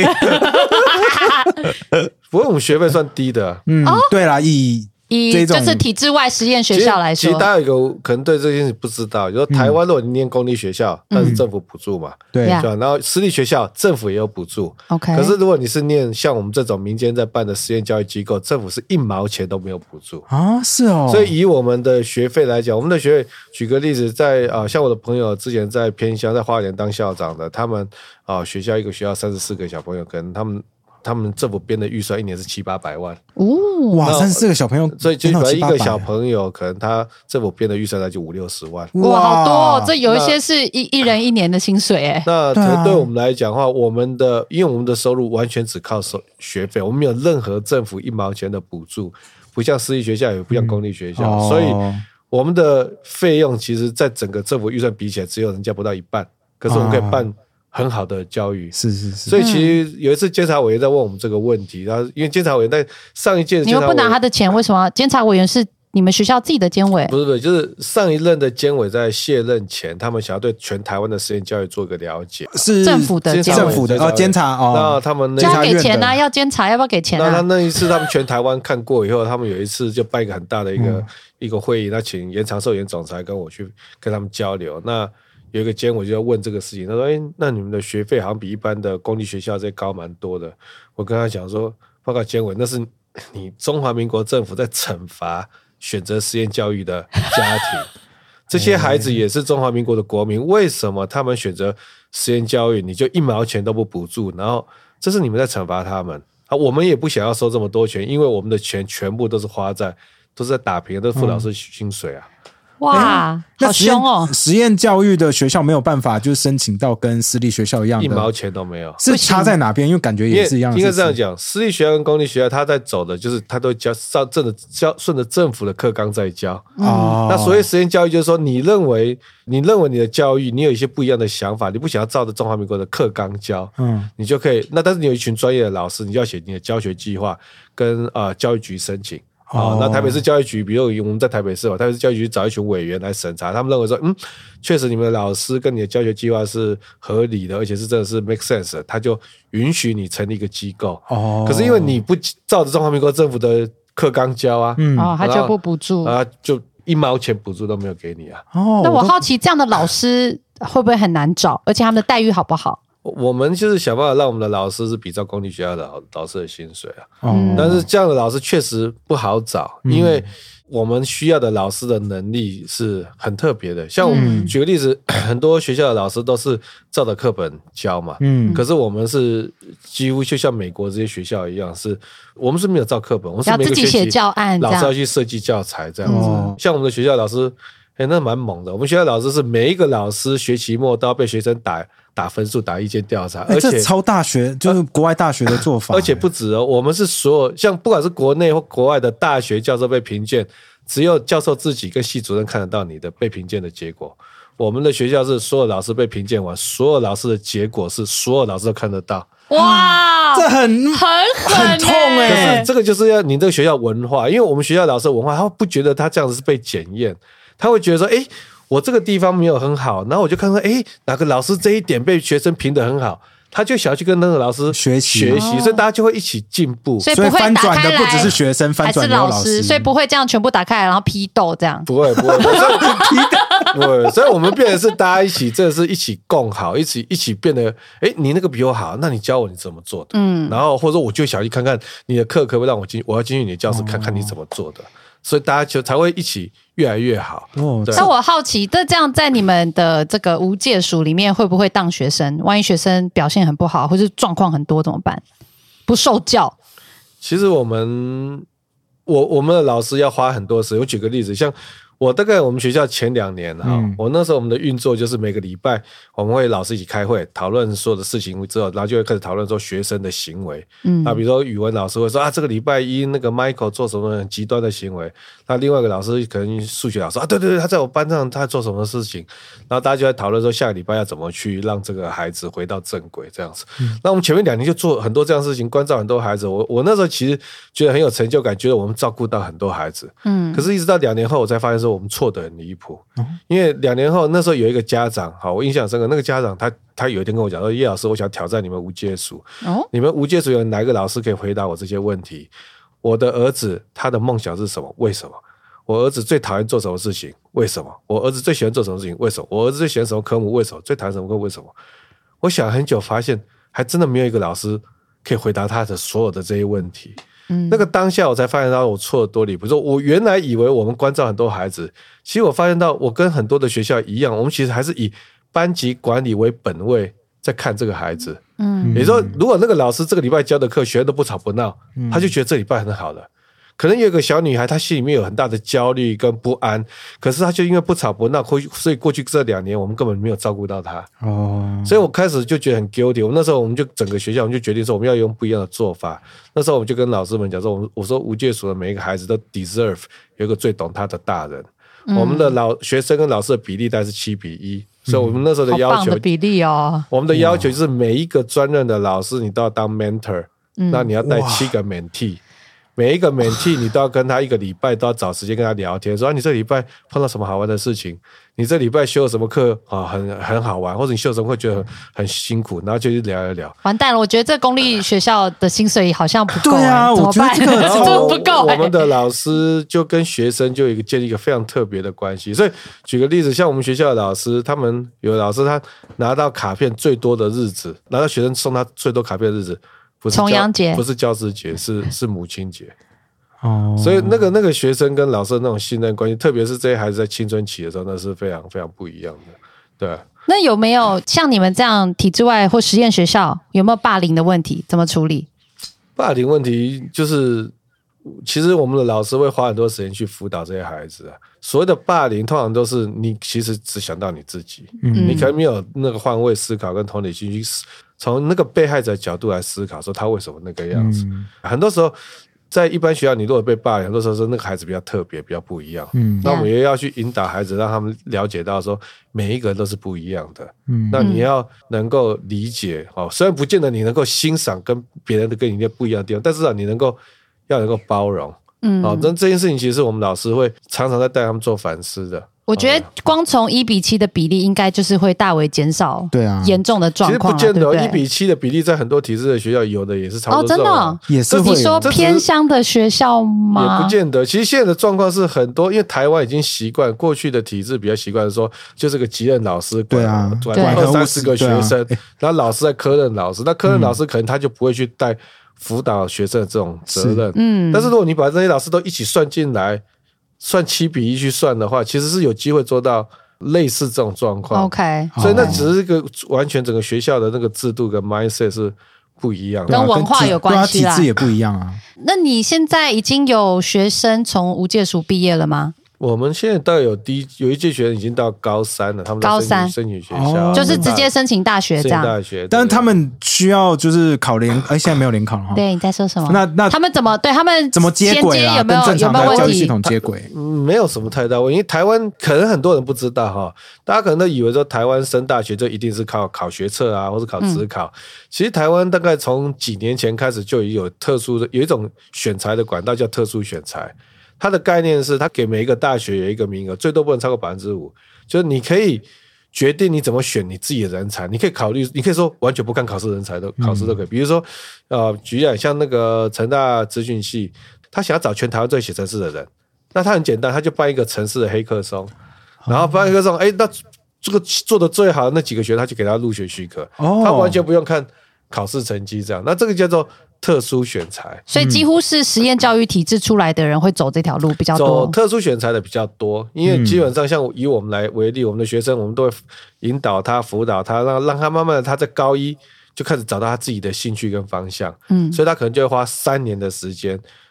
不过我们学费算低的。 嗯，对啦，以以就是体制外实验学校来说， 其实大家有一个可能对这件事不知道，就是台湾如果你念公立学校，但是政府补助嘛， 对， 然后私立学校政府也有补助。 OK， 可是如果你是念像我们这种民间在办的实验教育机构，政府是一毛钱都没有补助啊，是哦。 所以以我们的学费来讲，我们的学费，举个例子，在啊、呃，像我的朋友之前在偏乡，在花莲当校长的，他们啊、呃、学校一个学校三十四个小朋友，可能他们。他们政府编的预算一年是七八百万哦， 哇，三十四个小朋友， 所以就一个小朋友，可能他政府编的预算那就五六十万， 哇，好多哦！这有一些是一一人一年的薪水哎。 那可能对我们来讲的话，我们的因为我们的收入完全只靠收学费，我们没有任何政府一毛钱的补助，不像私立学校，也不像公立学校，嗯哦、所以我们的费用其实在整个政府预算比起来，只有人家不到一半，可是我们可以办。很好的教育， 是是是， 所以其实有一次监察委员在问我们这个问题，然后因为监察委员在上一届的监察委员， 你们不拿他的钱，为什么监察委员是你们学校自己的监委？ 不是不是，就是上一任的监委在卸任前，他们想要对全台湾的实验教育做一个了解， 是政府的监委， 政府的哦监察哦， 那他们那就要给钱啊，要监察要不要给钱啊？ 那他那一次他们全台湾看过以后，他们有一次就办一个很大的一个、嗯、一个会议，那请严长寿严总裁跟我去跟他们交流，那。有一个监委就要问这个事情，他说：“哎，那你们的学费好像比一般的公立学校这高蛮多的。”我跟他讲说：“报告监委，那是你中华民国政府在惩罚选择实验教育的家庭，这些孩子也是中华民国的国民，为什么他们选择实验教育，你就一毛钱都不补助？然后这是你们在惩罚他们啊！我们也不想要收这么多钱，因为我们的钱全部都是花在都是在打平，都是付老师薪水啊。” 哇，好凶哦！ 实验教育的学校没有办法，就是申请到跟私立学校一样的， 一毛钱都没有， 是差在哪边？因为感觉也是一样的。 应该这样讲，私立学校跟公立学校，他在走的就是他都教照正的教，顺着政府的课纲在教。哦、嗯，那所谓实验教育，就是说你认为你认为你的教育，你有一些不一样的想法，你不想要照着中华民国的课纲教，嗯，你就可以。那但是你有一群专业的老师，你就要写你的教学计划，跟呃教育局申请。哦，那台北市教育局，比如我们在台北市嘛，台北市教育局找一群委员来审查，他们认为说，嗯，确实你们的老师跟你的教学计划是合理的，而且是真的是 make sense 的，他就允许你成立一个机构。哦，可是因为你不照着中华民国政府的课纲教啊， 嗯，哦，他就不补助啊，就一毛钱补助都没有给你啊。 哦，那我好奇这样的老师会不会很难找，而且他们的待遇好不好？ 我们就是想办法让我们的老师是比照公立学校的老师的薪水啊，嗯、但是这样的老师确实不好找，因为我们需要的老师的能力是很特别的。像我们举个例子，嗯、很多学校的老师都是照着课本教嘛，嗯，可是我们是几乎就像美国这些学校一样，是我们是没有照课本，我们是每个学期要自己写教案， 老师要去设计教材这样子。嗯、像我们的学校老师，哎、欸，那蛮猛的。我们学校老师是每一个老师学期末都要被学生打。打分数，打意见调查，而且、欸、 这超大学就是国外大学的做法， 而且不止哦。我们是所有像不管是国内或国外的大学教授被评鉴，只有教授自己跟系主任看得到你的被评鉴的结果。我们的学校是所有老师被评鉴完，所有老师的结果是所有老师都看得到。 哇， 这很很很痛哎、 欸！可是这个就是要你这个学校文化，因为我们学校老师文化，他不觉得他这样子是被检验，他会觉得说，哎、欸。我这个地方没有很好，然后我就看看，哎，哪个老师这一点被学生评得很好，他就想要去跟那个老师学习， 学习，所以大家就会一起进步。 所以不会翻转的不只是学生，翻转还是老师，所以不会这样全部打开来然后批斗这样。 不会不会，所以批斗，不会，所以我们变成是大家一起，真的是一起共好，一起一起变得，哎，你那个比我好，那你教我你怎么做的，嗯，然后或者说我就想去看看你的课可不可以让我进，我要进去你的教室看看你怎么做的。所以大家就才会一起越来越好。哦， 那我好奇，那这样在你们的这个无界署里面，会不会当学生？万一学生表现很不好，或是状况很多怎么办？不受教？ 其实我们，我我们的老师要花很多时间。我举个例子，像我大概我们学校前两年哈、 嗯， 我那时候我们的运作就是每个礼拜我们会老师一起开会讨论所有的事情之后，然后就会开始讨论说学生的行为。嗯，那比如说语文老师会说啊，这个礼拜一那个 Michael 做什么很极端的行为，那另外一个老师可能数学老师啊，对对对，他在我班上他做什么事情，然后大家就在讨论说下个礼拜要怎么去让这个孩子回到正轨这样子。嗯、那我们前面两年就做很多这样的事情，关照很多孩子。我我那时候其实觉得很有成就感，觉得我们照顾到很多孩子。嗯，可是一直到两年后，我才发现说我们错得很离谱。嗯、因为两年后那时候有一个家长，好，我印象深刻，那个家长他他有一天跟我讲说，叶老师，我想挑战你们无界数。哦，你们无界数有哪一个老师可以回答我这些问题？我的儿子他的梦想是什么？为什么？我儿子最讨厌做什么事情？为什么？我儿子最喜欢做什么事情？为什么？我儿子最喜欢什么科目？为什么？最讨厌什么科目？为什么？我想很久，发现还真的没有一个老师可以回答他的所有的这些问题。嗯，那个当下我才发现到我错得多离谱。说我原来以为我们关照很多孩子，其实我发现到我跟很多的学校一样，我们其实还是以班级管理为本位在看这个孩子。嗯，也就是说，如果那个老师这个礼拜教的课学的都不吵不闹，嗯、他就觉得这礼拜很好了。可能有一个小女孩，她心里面有很大的焦虑跟不安，可是她就因为不吵不闹，所以过去这两年我们根本没有照顾到她。哦，所以我开始就觉得很 guilty。我们那时候我们就整个学校我们就决定说我们要用不一样的做法。那时候我们就跟老师们讲说，我们我说无界数的每一个孩子都 deserve 有一个最懂他的大人。嗯、我们的老学生跟老师的比例大概是七比一。所以我们那时候的要求， 好棒的比例哦。 我们的要求就是每一个专任的老师你都要当 mentor，嗯、那你要带七个 mentee。每一个mentee你都要跟他一个礼拜都要找时间跟他聊天，说、啊、你这礼拜碰到什么好玩的事情，你这礼拜修了什么课啊，很很好玩，或者你修什么会觉得 很, 很辛苦，然后就去聊一聊。 完蛋了，我觉得这公立学校的薪水好像不够、 欸。对啊，我觉得这个真的不够、 欸。我们的老师就跟学生就有一个建立一个非常特别的关系，所以举个例子，像我们学校的老师，他们有的老师他拿到卡片最多的日子，拿到学生送他最多卡片的日子。 重阳节不是教师节，是是母亲节。哦，所以那个那个学生跟老师的那种信任关系，特别是这些孩子在青春期的时候，那是非常非常不一样的。对， 那有没有像你们这样体制外或实验学校有没有霸凌的问题？怎么处理？ 霸凌问题就是，其实我们的老师会花很多时间去辅导这些孩子啊。所谓的霸凌，通常都是你其实只想到你自己，嗯、你可能没有那个换位思考跟同理心去从那个被害者的角度来思考，说他为什么那个样子。嗯、很多时候，在一般学校，你如果被霸凌，很多时候是那个孩子比较特别，比较不一样。嗯，那我们也要去引导孩子，让他们了解到说，每一个人都是不一样的。嗯，那你要能够理解哦，虽然不见得你能够欣赏跟别人的跟你不一样的地方，但至少你能够要能够包容。嗯，好、哦，那这件事情其实我们老师会常常在带他们做反思的。 我觉得光从一比七的比例，应该就是会大为减少，对啊，严重的状况、啊。 其实不见得一比七的比例，在很多体制的学校有的也是差不多、啊。哦， 真的、哦、 也是会。 你说偏乡的学校吗？ 也不见得。其实现在的状况是很多，因为台湾已经习惯过去的体制比较习惯说，就是个级任老师管，对啊，管二三十个学生，啊、然后老师在科任老师，那科任老师可能他就不会去带辅导学生的这种责任。嗯，但是如果你把这些老师都一起算进来。算七比一去算的话，其实是有机会做到类似这种状况。 OK， 所以那只是一个完全整个学校的那个制度跟 mindset 是不一样的， 跟文化有关系啦， 体制也不一样啊。 那你现在已经有学生从无界署毕业了吗？ 我们现在大概有第一有一届学生已经到高三了，他们高三申请学校、 哦，就是直接申请大学这样。 大学， 但是他们需要就是考联，哎，现在没有联考了。 对，你在说什么？ 那那他们怎么对他们怎么接轨啊？ 有没有跟正常的教育系统接轨？ 嗯，没有什么太大问题。因为台湾可能很多人不知道哈，大家可能都以为说台湾升大学就一定是靠考学测啊，或是考指考。嗯、其实台湾大概从几年前开始就已经有特殊的有一种选材的管道叫特殊选材。它的概念是，它给每一个大学有一个名额，最多不能超过百分之五，就是你可以决定你怎么选你自己的人才，你可以考虑，你可以说完全不看考试人才的考试都可以。比如说，呃，举例像那个成大资讯系，他想要找全台湾最写程式的人，那他很简单，他就办一个程式的黑客松，然后办黑客松，哎，那这个做的最好的那几个学生，他就给他入学许可，哦、他完全不用看考试成绩这样，那这个叫做特殊选材， 所以几乎是实验教育体制出来的人会走这条路比较多。 走特殊选材的比较多，因为基本上像以我们来为例，我们的学生我们都会引导他、辅导他，让让他慢慢的他在高一就开始找到他自己的兴趣跟方向。嗯，所以他可能就会花三年的时间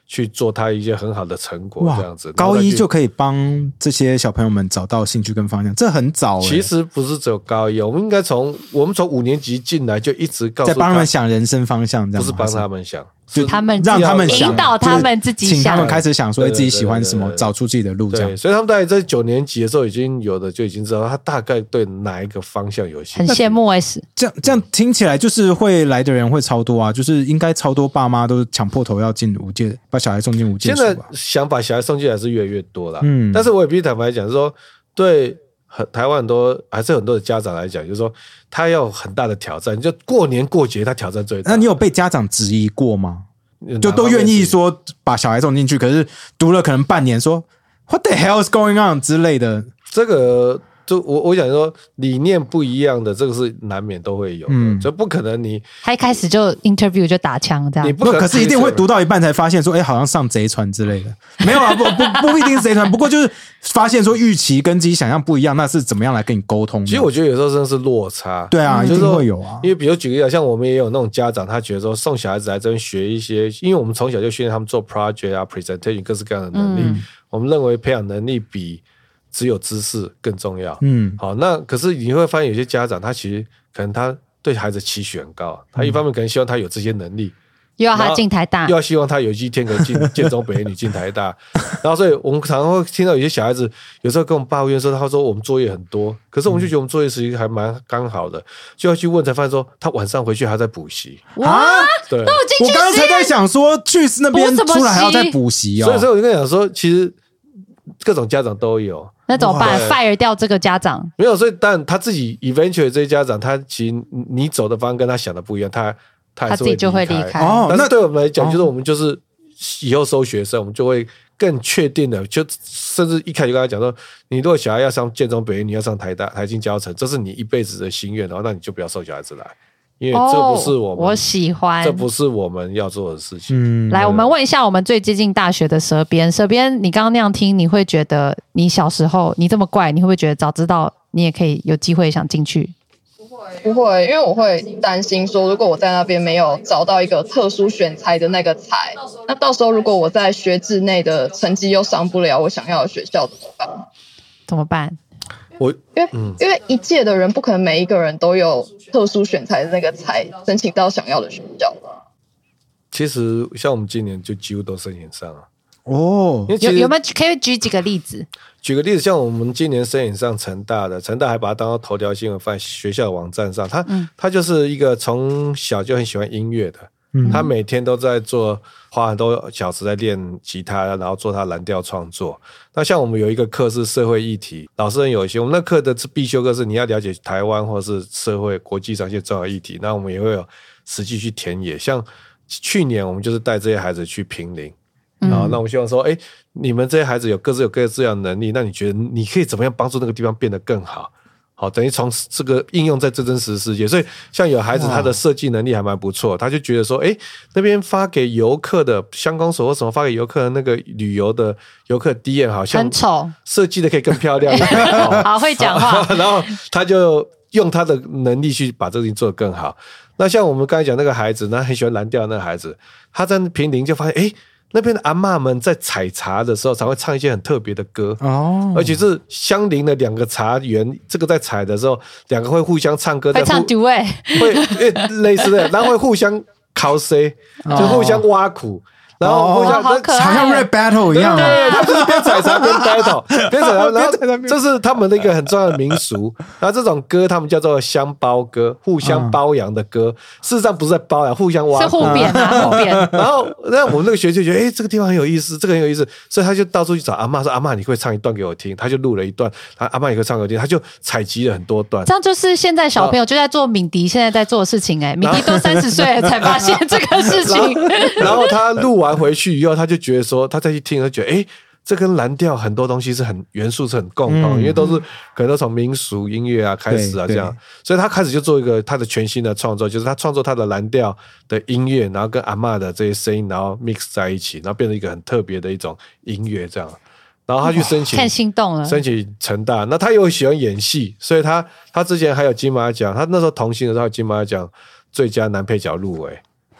去做他一些很好的成果，这样子。 高一就可以帮这些小朋友们找到兴趣跟方向，这很早、欸。 其实不是只有高一，我们应该从我们从五年级进来就一直告诉他， 在帮他们想人生方向，这样不是帮他们想， 就他们让他们想， 引导他们自己想， 请他们开始想说对对对对自己喜欢什么，找出自己的路。这样， 对，所以他们大概在九年级的时候，已经有的就已经知道他大概对哪一个方向有兴趣。 很羡慕 S， 这样这样听起来就是会来的人会超多啊，就是应该超多爸妈都抢破头要进五届，把小孩送进五届。 现在想把小孩送进来是越来越多了， 嗯， 但是我也必须坦白讲，说对很台湾很多还是很多的家长来讲，就是说他要很大的挑战，就过年过节他挑战最大。 那你有被家长质疑过吗？就都愿意说把小孩送进去，可是读了可能半年说 What the hell is going on 之类的， 这个。就我我想说，理念不一样的，这个是难免都会有的，嗯，所以不可能你他一开始就 interview 就打枪这样， 你不可能， 可是一定会读到一半才发现说，哎、欸，好像上贼船之类的，没有啊，不不不一定是贼船，不过就是发现说预期跟自己想象不一样，那是怎么样来跟你沟通？ 其实我觉得有时候真的是落差， 对啊， 嗯、 一定会有啊。 因为比如举个例子，像我们也有那种家长，他觉得说送小孩子来这边学一些，因为我们从小就训练他们做 project 啊、presentation 各式各样的能力，嗯、我们认为培养能力比只有知识更重要。嗯，好，那可是你会发现有些家长他其实可能他对孩子期许很高，他一方面可能希望他有这些能力， 又要他进台大， 又要希望他有一天可以进建中北一女进台大，然后所以我们常常会听到有些小孩子有时候跟我们抱怨说，他说我们作业很多，可是我们就觉得我们作业其实还蛮刚好的，就要去问才发现说他晚上回去还在补习。 哇， 对， 那我进去我刚才在想说去那边出来还要再补习哦， 所以所以我就跟你讲说，其实各种家长都有。 那怎么办 ？fire 掉这个家长？ 没有，所以但他自己 eventually 这些家长，他其实你走的方向跟他想的不一样，他他还是会他自己就会离开。 哦，但是对我们来讲，就是我们就是以后收学生，我们就会更确定的，就甚至一开始跟他讲说，你如果小孩要上建中北一，你要上台大、台清交成，这是你一辈子的心愿的话，那你就不要送小孩子来。因为这不是我们、 哦、我喜欢， 这不是我们要做的事情。 嗯， 来，我们问一下我们最接近大学的蛇边，蛇边，你刚刚那样听，你会觉得你小时候你这么怪，你会不会觉得早知道你也可以有机会想进去？ 不会，不会，因为我会担心说，如果我在那边没有找到一个特殊选材的那个才，那到时候如果我在学制内的成绩又上不了我想要的学校怎么办？ 怎么办？ 我因为、嗯、因为一届的人不可能每一个人都有特殊选材的那个才申请到想要的学校。 其实像我们今年就几乎都申请上了哦。 有有没有可以举几个例子？ 举个例子，像我们今年申请上成大的，成大还把它当做头条新闻放在学校的网站上。他、嗯、他就是一个从小就很喜欢音乐的。嗯、他每天都在做，花很多小时在练吉他，然后做他蓝调创作。那像我们有一个课是社会议题，老师很有心，我们那课的必修课是你要了解台湾或是社会国际上一些重要议题，那我们也会有实际去田野。像去年我们就是带这些孩子去坪林，然后那我们希望说，哎，你们这些孩子有各自有各自的能力，那你觉得你可以怎么样帮助那个地方变得更好？好，等于从这个应用在这真实世界，所以像有孩子他的设计能力还蛮不错，他就觉得说，哎，那边发给游客的乡公所或什么发给游客的那个旅游的游客 D M 好像很丑， 设计的可以更漂亮一点。 好会讲话， 然后他就用他的能力去把这个事情做得更好。那像我们刚才讲那个孩子，那很喜欢蓝调的那个孩子，他在坪林就发现，哎。那边的阿嬷们在采茶的时候，常会唱一些很特别的歌哦，而且是相邻的两个茶园，这个在采的时候，两个会互相唱歌， 会唱 duet， 会类似的，然后会互相考 C， 就互相挖苦。然后互相、 哦、好可爱， 好像 rap battle 一样， 对对对，他就是边采茶边 battle， 边采茶，然后这是他们的一个很重要的民俗。然后这种歌他们叫做相包歌，互相包养的歌。嗯、事实上不是在包养，互相挖苦， 是互贬啊，互贬。 然后那我们那个学姐觉得，哎，这个地方很有意思，这个很有意思，所以他就到处去找阿嬷说，阿嬷你会唱一段给我听，他就录了一段，阿嬷你会唱给我听，他就采集了很多段。 这样就是现在小朋友就在做敏迪现在在做的事情哎、欸，敏迪都三十岁了才发现这个事情。 然后, 然后他录完回去以后，他就觉得说，他再去听，他觉得哎，这跟蓝调很多东西是很元素是很共同、嗯，因为都是可能都从民俗音乐啊开始啊这样，所以他开始就做一个他的全新的创作，就是他创作他的蓝调的音乐，然后跟阿嬷的这些声音，然后 mix 在一起，然后变成一个很特别的一种音乐这样。然后他去申请， 看心动了， 申请成大。那他又喜欢演戏，所以他他之前还有金马奖，他那时候童星的时候金马奖最佳男配角入围。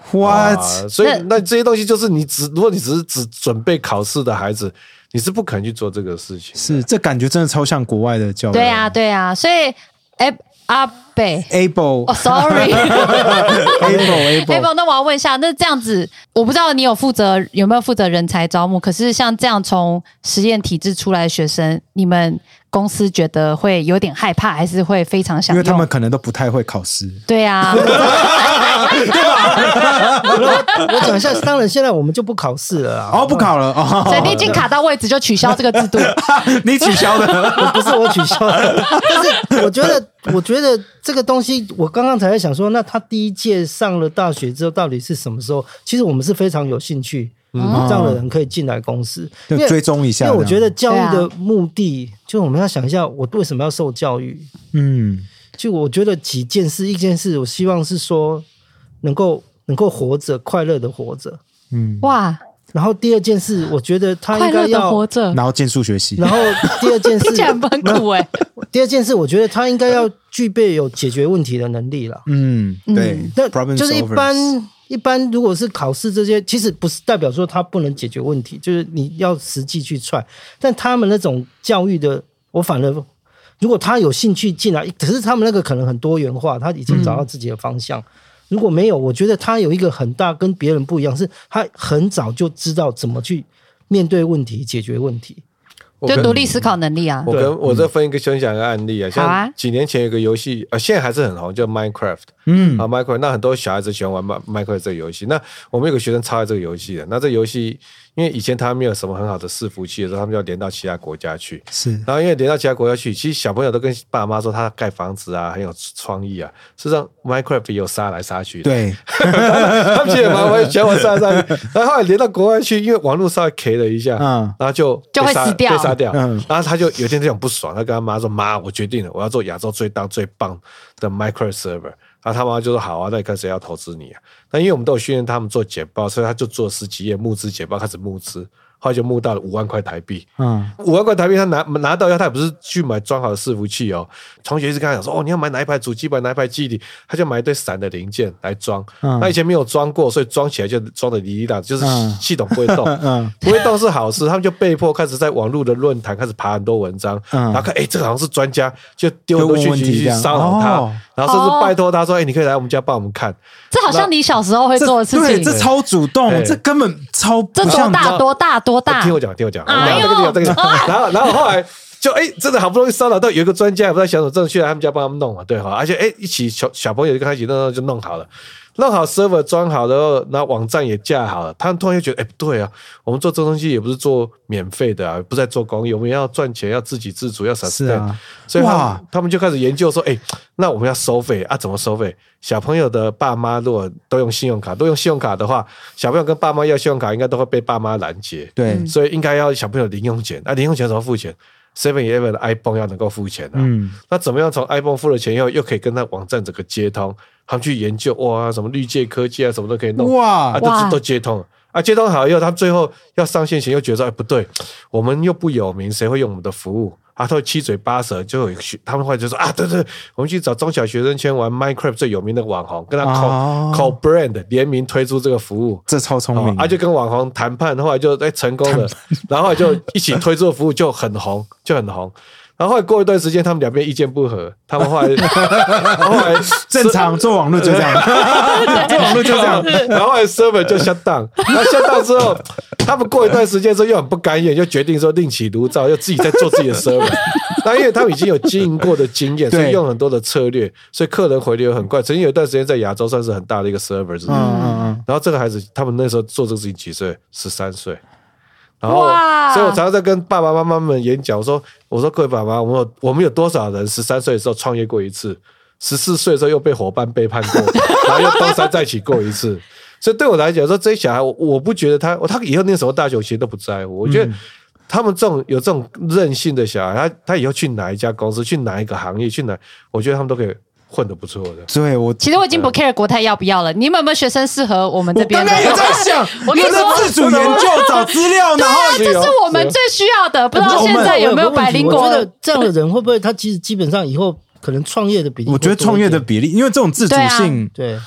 What？、 啊、所以那这些东西就是你只如果你只是只准备考试的孩子，你是不可能去做这个事情。 是，这感觉真的超像国外的教育。 对啊，对啊，所以哎阿北 able， 哦 ，sorry，able able， 那我要问一下，那这样子，我不知道你有负责有没有负责人才招募？可是像这样从实验体制出来的学生，你们公司觉得会有点害怕，还是会非常想用？ 因为他们可能都不太会考试。 对啊， 我讲一下，当然现在我们就不考试了啊。 哦，不考了哦， 所以你已经卡到位置，就取消这个制度。 你取消的， 不是我取消的。但是我觉得，我觉得这个东西，我刚刚才在想说，那他第一届上了大学之后，到底是什么时候？其实我们是非常有兴趣。嗯、这样的人可以进来公司， 就追踪一下。 因为我觉得教育的目的，啊、就我们要想一下，我为什么要受教育？嗯，就我觉得几件事，一件事，我希望是说能够能够活着，快乐的活着。嗯，哇。然后第二件事，我觉得他应该要活着， 然后进数学系。 然后第二件事， 听起来很苦哎。 第二件事，我觉得他应该要具备有解决问题的能力了。 嗯，对， 那就是一般。一般如果是考试这些，其实不是代表说他不能解决问题，就是你要实际去try。但他们那种教育的，我反而如果他有兴趣进来，可是他们那个可能很多元化，他已经找到自己的方向。嗯、如果没有，我觉得他有一个很大跟别人不一样，是他很早就知道怎么去面对问题、解决问题。 就独立思考能力啊！ 我跟我这分一个分享一个案例啊，像几年前有个游戏，呃，现在还是很红，叫 Minecraft。嗯，啊 ，Minecraft， 那很多小孩子喜欢玩 Minecraft 这个游戏。那我们有个学生超爱这个游戏的，那这个游戏因为以前他没有什么很好的伺服器的时候，他们就要连到其他国家去。是，然后因为连到其他国家去，其实小朋友都跟爸妈说他盖房子啊很有创意啊，事实上 Minecraft 也有杀来杀去的。对，他们其实也蛮玩，喜欢玩杀来杀去。然后后来连到国外去，因为网络稍微 K 了一下，嗯，然后就就会死掉， 被杀掉。嗯，然后他就有一天就很不爽，他跟他妈说：“妈，我决定了，我要做亚洲最大最棒的 Minecraft server。”然后他妈就说：“好啊，那你看谁要投资你啊？”那因为我们都有训练他们做简报，所以他就做十几页募资简报，开始募资。后来就募到了五万块台币，嗯，五万块台币他拿拿到要，他也不是去买装好的伺服器哦。同学一直跟他讲说，哦，你要买哪一排主机板，哪一排记忆体，他就买一堆散的零件来装。嗯，他以前没有装过，所以装起来就装的哩哩啦，就是系统不会动，嗯，不会动是好事。他们就被迫开始在网络的论坛开始爬很多文章，嗯，然后看，哎，这个好像是专家，就丢很多讯息去骚扰他，哦、然后甚至拜托他说，哎，你可以来我们家帮我们看。 这好像你小时候会做的事情， 对，这超主动，这根本超不这多大多大多大？ 听我讲，听我讲，哎呦，这个这个，然后然后后来就哎，真的好不容易骚扰到有一个专家，也不知道想什么，真的去来他们家帮他们弄嘛，对哈，而且哎，一起小小朋友就跟他一起弄，就弄好了。弄好 server 装好了，然后网站也架好了，他们突然就觉得，哎、欸，不对啊，我们做这东西也不是做免费的啊，不是在做公益，我们要赚钱，要自给自足，要 sustain，、啊、所以他们他们就开始研究说，哎、欸，那我们要收费啊？怎么收费？小朋友的爸妈如果都用信用卡，都用信用卡的话，小朋友跟爸妈要信用卡，应该都会被爸妈拦截，对，所以应该要小朋友零用钱，啊，零用钱怎么付钱？seven eleven 的 iPhone 要能够付钱啊，嗯，那怎么样从 iPhone 付了钱以后，又可以跟他网站整个接通？他们去研究哇，什么绿界科技啊，什么都可以弄哇，啊，都都接通了啊，接通好以后，他们最后要上线前又觉得说，哎，不对，我们又不有名，谁会用我们的服务啊？他会七嘴八舌，就有他们会就说啊，对对，我们去找中小学生圈玩 Minecraft 最有名的网红，跟他 co、哦、co brand 联名推出这个服务， 这超聪明， 啊，就跟网红谈判，后来就哎成功了，然后就一起推出的服务就很红，就很红。然后后来过一段时间，他们两边意见不合，他们后来后来正常做网络就这样，做网络就这样， 然后后来 server 就 shut down， 然后 shut down 之后，他们过一段时间之后又很不甘愿，就决定说另起炉灶，又自己在做自己的 server。那因为他们已经有经营过的经验，所以用很多的策略，所以客人回流很快。曾经有一段时间在亚洲算是很大的一个 server， 嗯嗯嗯。然后这个孩子，他们那时候做这个事情几岁？十三岁。然后，所以我常常在跟爸爸妈妈们演讲，我说：“我说各位爸爸，我们有我们有多少人十三岁的时候创业过一次，十四岁的时候又被伙伴背叛过，然后又东山再起过一次。所以对我来讲，说这些小孩，我我不觉得他他以后念什么大学，我其实都不在乎。我觉得他们这种有这种韧性的小孩，他他以后去哪一家公司，去哪一个行业，去哪，我觉得他们都可以。”混得不错的， 对我其实我已经不 care 国泰要不要了。你们有没有学生适合我们这边？ 我刚刚也在想， 我跟你说， 自主研究找资料，然后这是我们最需要的。不知道现在有没有百灵果？ 我觉得这样的人会不会他其实基本上以后可能创业的比例？ 我觉得创业的比例，因为这种自主性， 对。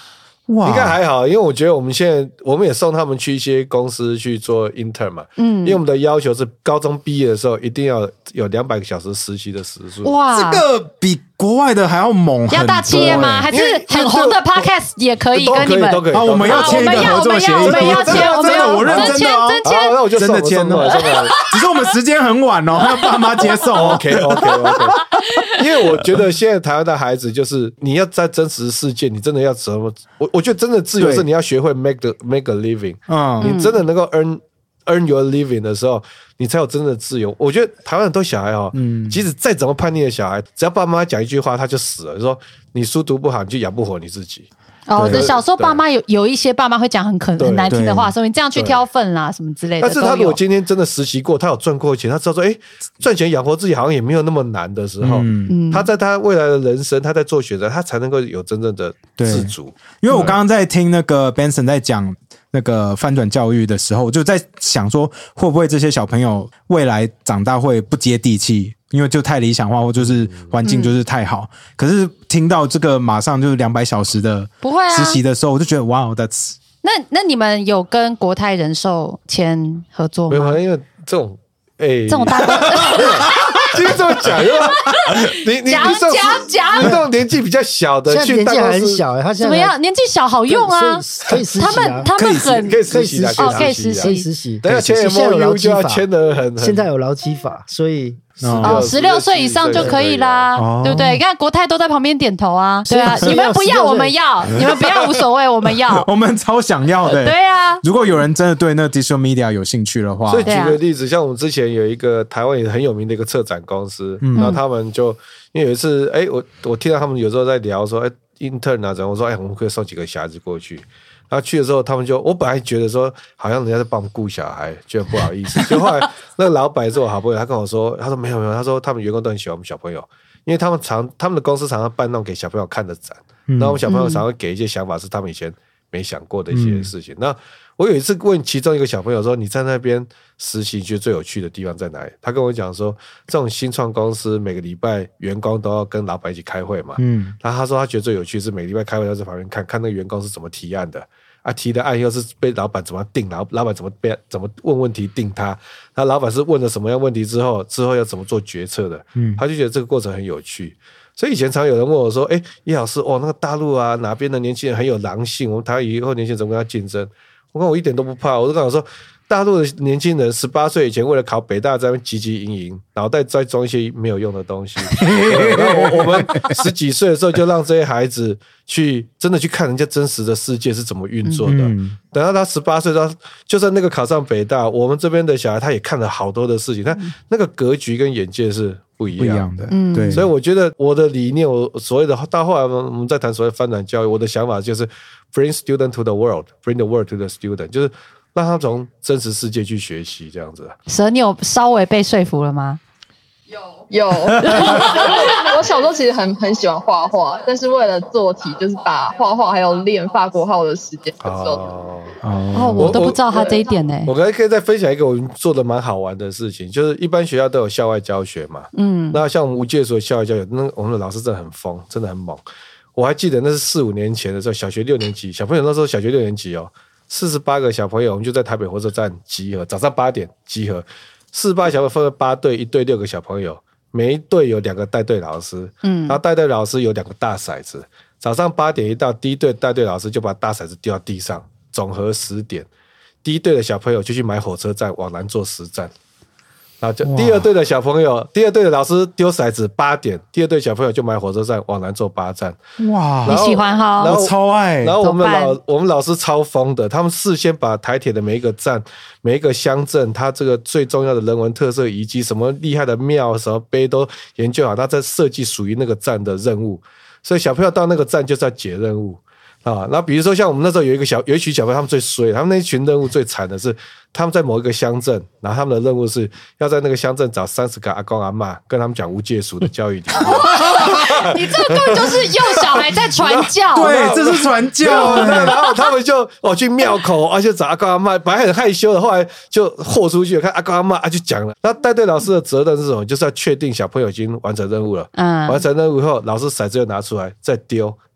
哇， 应该还好，因为我觉得我们现在我们也送他们去一些公司去做 intern 嘛，嗯，因为我们的要求是高中毕业的时候一定要有两百个小时实习的时数。 哇， 这个比国外的还要猛很多、欸， 要大企业吗？还是很红的 podcast 也可以跟你们？ 都可以， 啊，我们要签一个合作协议， 我们要签，我们要我认真的哦， 真签， 那我就真的签了，只是我们时间很晚哦，还要爸妈接受。 OK OK OK， 因为我觉得现在台湾的孩子就是你要在真实世界，你真的要怎么？我我觉得真的自由是你要学会 make the make a living， 嗯，你真的能够 earn earn your living 的时候，你才有真的自由。我觉得台湾很多小孩哦，嗯，即使再怎么叛逆的小孩，只要爸妈讲一句话，他就死了。就说你书读不好，你就养不活你自己。 哦，对，小时候爸妈有有一些爸妈会讲很很很难听的话，说你这样去挑粪啦什么之类的。 但是他如果今天真的实习过，他有赚过钱，他知道说，哎，赚钱养活自己好像也没有那么难的时候，嗯，他在他未来的人生，他在做选择，他才能够有真正的自主。 因为我刚刚在听那个 Benson 在讲那个翻转教育的时候，我就在想说，会不会这些小朋友未来长大会不接地气？因为就太理想化，或就是环境就是太好。嗯、可是听到这个马上就是两百小时的实习的时候，我就觉得哇 ，That's 那那你们有跟国泰人寿签合作吗？ 没有，因为这种哎，欸、 这种大公司。 今天这么讲，因为你你讲讲讲， 你这种年纪比较小的， 去大公司很小，他现在怎么样？年纪小好用啊， 可以实习、啊， 他们他们很可以实习哦，可以实习， 可以实习。 等下签 M O U 就要签的很， 现在有劳基法，所以。 哦，十六岁以上就可以啦，哦、对不对？你看国泰都在旁边点头啊，对啊，你们不要，我们要，你们不要无所谓，我们要， 我们超想要的， 对啊。 如果有人真的对那 digital media 有兴趣的话， 所以举个例子，像我们之前有一个台湾也很有名的一个策展公司，嗯、然后他们就因为有一次，哎，我我听到他们有时候在聊说，哎 ，intern 啊，怎样？我说，哎，我们可以送几个小孩子过去。然后去的时候，他们就我本来觉得说，好像人家在帮我们顾小孩，觉得不好意思。就后来那个老板是我好朋友，他跟我说，他说没有没有，他说他们员工都很喜欢我们小朋友，因为他们常他们的公司常常办那种给小朋友看的展，然后我们小朋友常常给一些想法，是他们以前没想过的一些事情。嗯、那我有一次问其中一个小朋友说：“你在那边实习，觉得最有趣的地方在哪里？”他跟我讲说，这种新创公司每个礼拜员工都要跟老板一起开会嘛。嗯，然后他说他觉得最有趣是每个礼拜开会，他在旁边看看那个员工是怎么提案的。啊，提的案又是被老板怎么定，老老板怎么被怎么问问题定他，他老板是问了什么样问题之后，之后要怎么做决策的，嗯，他就觉得这个过程很有趣。所以以前常有人问我说：“哎，叶老师，哦，那个大陆啊哪边的年轻人很有狼性，我们台湾以后年轻人怎么跟他竞争？”我看我一点都不怕，我就跟他说。大陆的年轻人十八岁以前为了考北大在那边汲汲营营，脑袋再装一些没有用的东西。然后我们十几岁的时候就让这些孩子去真的去看人家真实的世界是怎么运作的。嗯、等到他十八岁，他就算那个考上北大，我们这边的小孩他也看了好多的事情，他那个格局跟眼界是不一样的。 嗯，对。 所以我觉得我的理念，我所谓的到后来我们在谈所谓翻转教育，我的想法就是 bring student to the world, bring the world to the student， 就是。让他从真实世界去学习，这样子。 蛇，你有稍微被说服了吗？ 有有。我小时候其实很很喜欢画画，但是为了做题，就是把画画还有练法国号的时间很受。 哦哦，我都不知道他这一点呢、欸。 我刚才可以再分享一个我们做的蛮好玩的事情，就是一般学校都有校外教学嘛。嗯。那像我们无界所的校外教学，那我们的老师真的很疯，真的很猛。我还记得那是四五年前的时候，小学六年级，小朋友那时候小学六年级哦。四十八个小朋友，我们就在台北火车站集合，早上八点集合。四十八小朋友分为八队，一队六个小朋友，每一队有两个带队老师，嗯，然后带队老师有两个大骰子。早上八点一到，第一队带队老师就把大骰子丢到地上，总和十点。第一队的小朋友就去买火车站，往南坐十站。然后就第二队的小朋友，第二队的老师丢骰子八点，第二队小朋友就买火车站往南坐八站。 哇， 你喜欢哈？ 然后超爱。 然后我们老我们老师超疯的，他们事先把台铁的每一个站、每一个乡镇，它这个最重要的人文特色遗迹、什么厉害的庙、什么碑都研究好，他在设计属于那个站的任务。所以小朋友到那个站就是要解任务。啊，那比如说像我们那时候有一个小有一群小朋友，他们最衰，他们那一群任务最惨的是，他们在某一个乡镇，然后他们的任务是要在那个乡镇找三十个阿公阿嬷，跟他们讲无界数的教育理念。 你这根本就是幼小孩在传教， 对，这是传教。 然后他们就哦去庙口，而且找阿公阿嬷，本来很害羞的，后来就豁出去，看阿公阿嬷啊就讲了。那带队老师的责任是什么？就是要确定小朋友已经完成任务了，嗯，完成任务以后，老师骰子又拿出来再丢。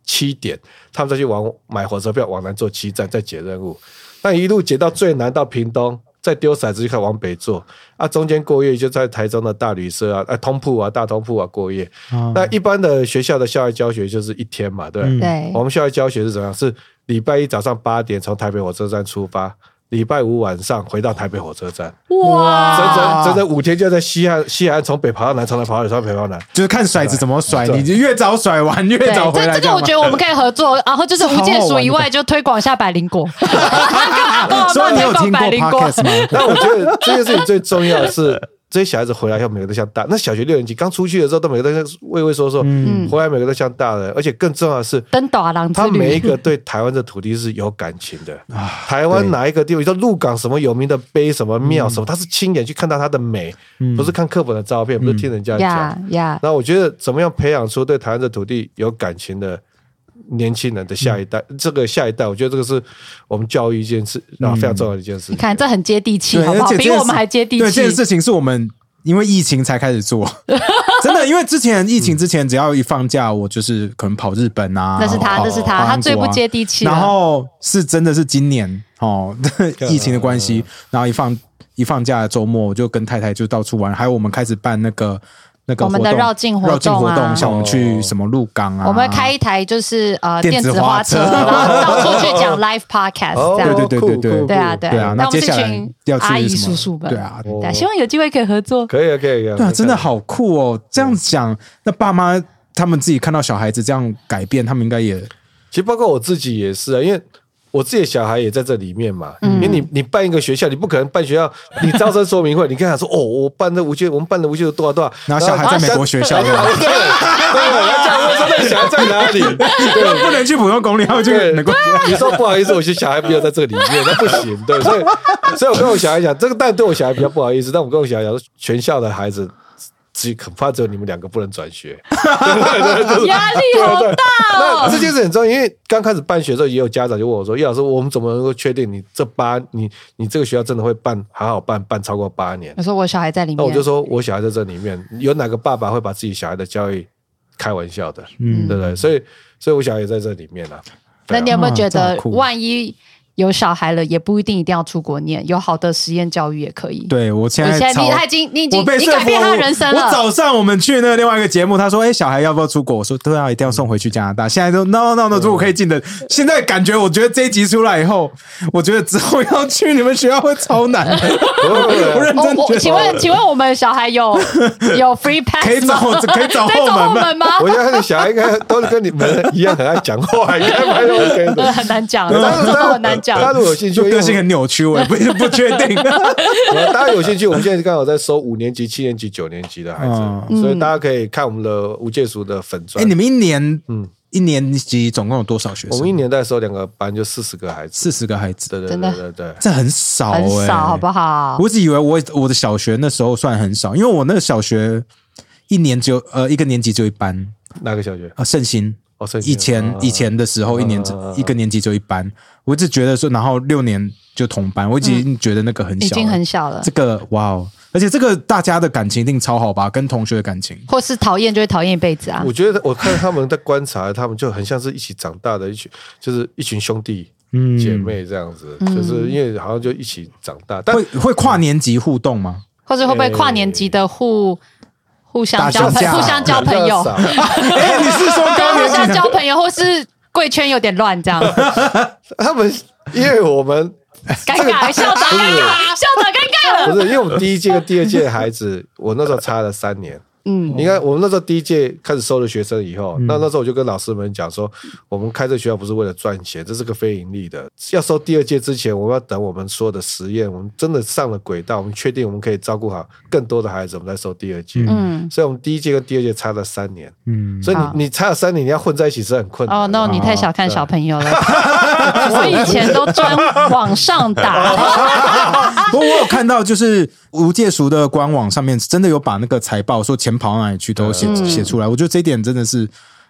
七点，他们再去往买火车票往南坐七站再解任务，那一路解到最南到屏东，再丢骰子就开始往北坐啊，中间过夜就在台中的大旅社啊、啊通铺啊、大通铺啊过夜。哦、那一般的学校的校外教学就是一天嘛，对、嗯、 对。 我们校外教学是怎样？是礼拜一早上八点从台北火车站出发。礼拜五晚上回到台北火车站，哇！整整整整五天就在西岸，西岸从北跑到南，从南跑到北，从北跑到南， 就是看骰子怎么甩，你就越早甩完越早回来。 这这个我觉得我们可以合作，然后就是无界署以外就推广一下百灵果。 所以你有听过 podcast 吗？ 那我觉得这件事情最重要的是。这些小孩子回来以后，每个都像大。那小学六年级刚出去的时候，都每个都像畏畏缩缩，嗯，回来每个都像大人。而且更重要的是， 登大人之旅， 他每一个对台湾的土地是有感情的。台湾哪一个地方，像鹿港什么有名的碑、什么庙、什么，他是亲眼去看到它的美，嗯、不是看课本的照片，不是听人家讲。 呀， 那我觉得怎么样培养出对台湾的土地有感情的年轻人的下一代，嗯、这个下一代，我觉得这个是我们教育一件事，然后非常重要的一件事。 你看，这很接地气，好不好？比我们还接地气。 对，这件事情是我们因为疫情才开始做，真的，因为之前疫情之前，只要一放假，我就是可能跑日本啊， 那是他，那是他，啊、他最不接地气。 然后是真的是今年哦，疫情的关系，然后一放一放假的周末，我就跟太太就到处玩，还有我们开始办那个。那个我们的绕境活动、啊， 绕境活动，像我们去什么鹿港啊， 我们开一台就是呃电子花车，然后到处去讲 live podcast，、哦、这样对对对对对， 对啊对对啊。那接下来要去阿姨叔叔们， 对啊， 对啊，希望有机会可以合作。 可以啊，可以啊， 对啊，真的好酷哦！这样讲，那爸妈他们自己看到小孩子这样改变，他们应该也， 其实包括我自己也是啊，因为。我自己的小孩也在这里面嘛，嗯、因为你你办一个学校，你不可能办学校，你招生说明会，你跟他说哦，我办的无界，我们办的无界有多少多少， 然后小孩在美国学校，对对对，然后教授说那小孩在哪里？ 对，不能去普通公立，他们去美国。 你说不好意思，我小孩没有在这里面，那不行，对，所以所以我跟我小孩讲，这个当然对我小孩比较不好意思，但我跟我小孩讲说，全校的孩子。只恐怕只有你们两个不能转学， 压力好大哦。 那这件事很重要，因为刚开始办学的时候，也有家长就问我说：“叶老师，我们怎么能够确定你这八你你这个学校真的会办好好办办超过八年？” 我说我小孩在里面， 那我就说我小孩在这里面，有哪个爸爸会把自己小孩的教育开玩笑的？嗯，对不对？所以，所以我小孩也在这里面啊。 那你有没有觉得，万一？有小孩了，也不一定一定要出国念，有好的实验教育也可以。 对我现在， 我现在你他已经，你已经，你改变他人生了。 我早上我们去那个另外一个节目，他说：“哎、欸，小孩要不要出国？”我说：“对啊，一定要送回去加拿大。”现在都 no no no， 如果可以进的，现在感觉，我觉得这一集出来以后，我觉得之后要去你们学校会超难的。我认真觉得。 请问，请问我们小孩有有 free pass 可以走，可以走后门吗？ 我觉得你小孩应该都是跟你们一样很爱讲话，应该蛮 OK 的。 很难讲，很难讲。 他如果有兴趣。 个性很扭曲，我也不不确定。 大家有兴趣，我们现在刚好在收五年级、七年级、九年级的孩子，嗯、所以大家可以看我们的无界塾的粉专。 哎、欸，你们一年，嗯，一年级总共有多少学生？ 我们一年在收两个班，就四十个孩子， 四十个孩子， 对对对对对， 这很少、欸， 很少，好不好？ 我一直以为我我的小学那时候算很少，因为我那个小学一年只有呃一个年级就一班。 哪个小学啊？圣心。以前以前的时候，一年一个年级就一班，我一直觉得说，然后六年就同班，我已经觉得那个很小， 已经很小了。 这个哇哦，而且这个大家的感情一定超好吧，跟同学的感情， 或是讨厌就会讨厌一辈子啊。 我觉得我看他们在观察，他们就很像是一起长大的一群，就是一群兄弟姐妹这样子，嗯、就是因为好像就一起长大。但会会跨年级互动吗？ 或者会不会跨年级的互？互相交朋，互相交朋友。 哎，你是说互相交朋友，或是贵圈有点乱这样？ 他们因为我们尴尬，校长尴尬，校长尴尬了。 不是，因为我们第一届跟第二届的孩子，我那时候差了三年。嗯，你看我们那时候第一届开始收了学生以后，嗯、那那时候我就跟老师们讲说，我们开这个学校不是为了赚钱，这是个非盈利的。要收第二届之前，我们要等我们所有的实验，我们真的上了轨道，我们确定我们可以照顾好更多的孩子，我们再收第二届。嗯，所以我们第一届跟第二届差了三年。嗯，所以你你差了三年，你要混在一起是很困难。 哦，那你太小看小朋友了。我以前都专往上打。 不过我有看到，就是无界塾的官网上面真的有把那个财报说钱跑到哪里去都写写出来，我觉得这一点真的是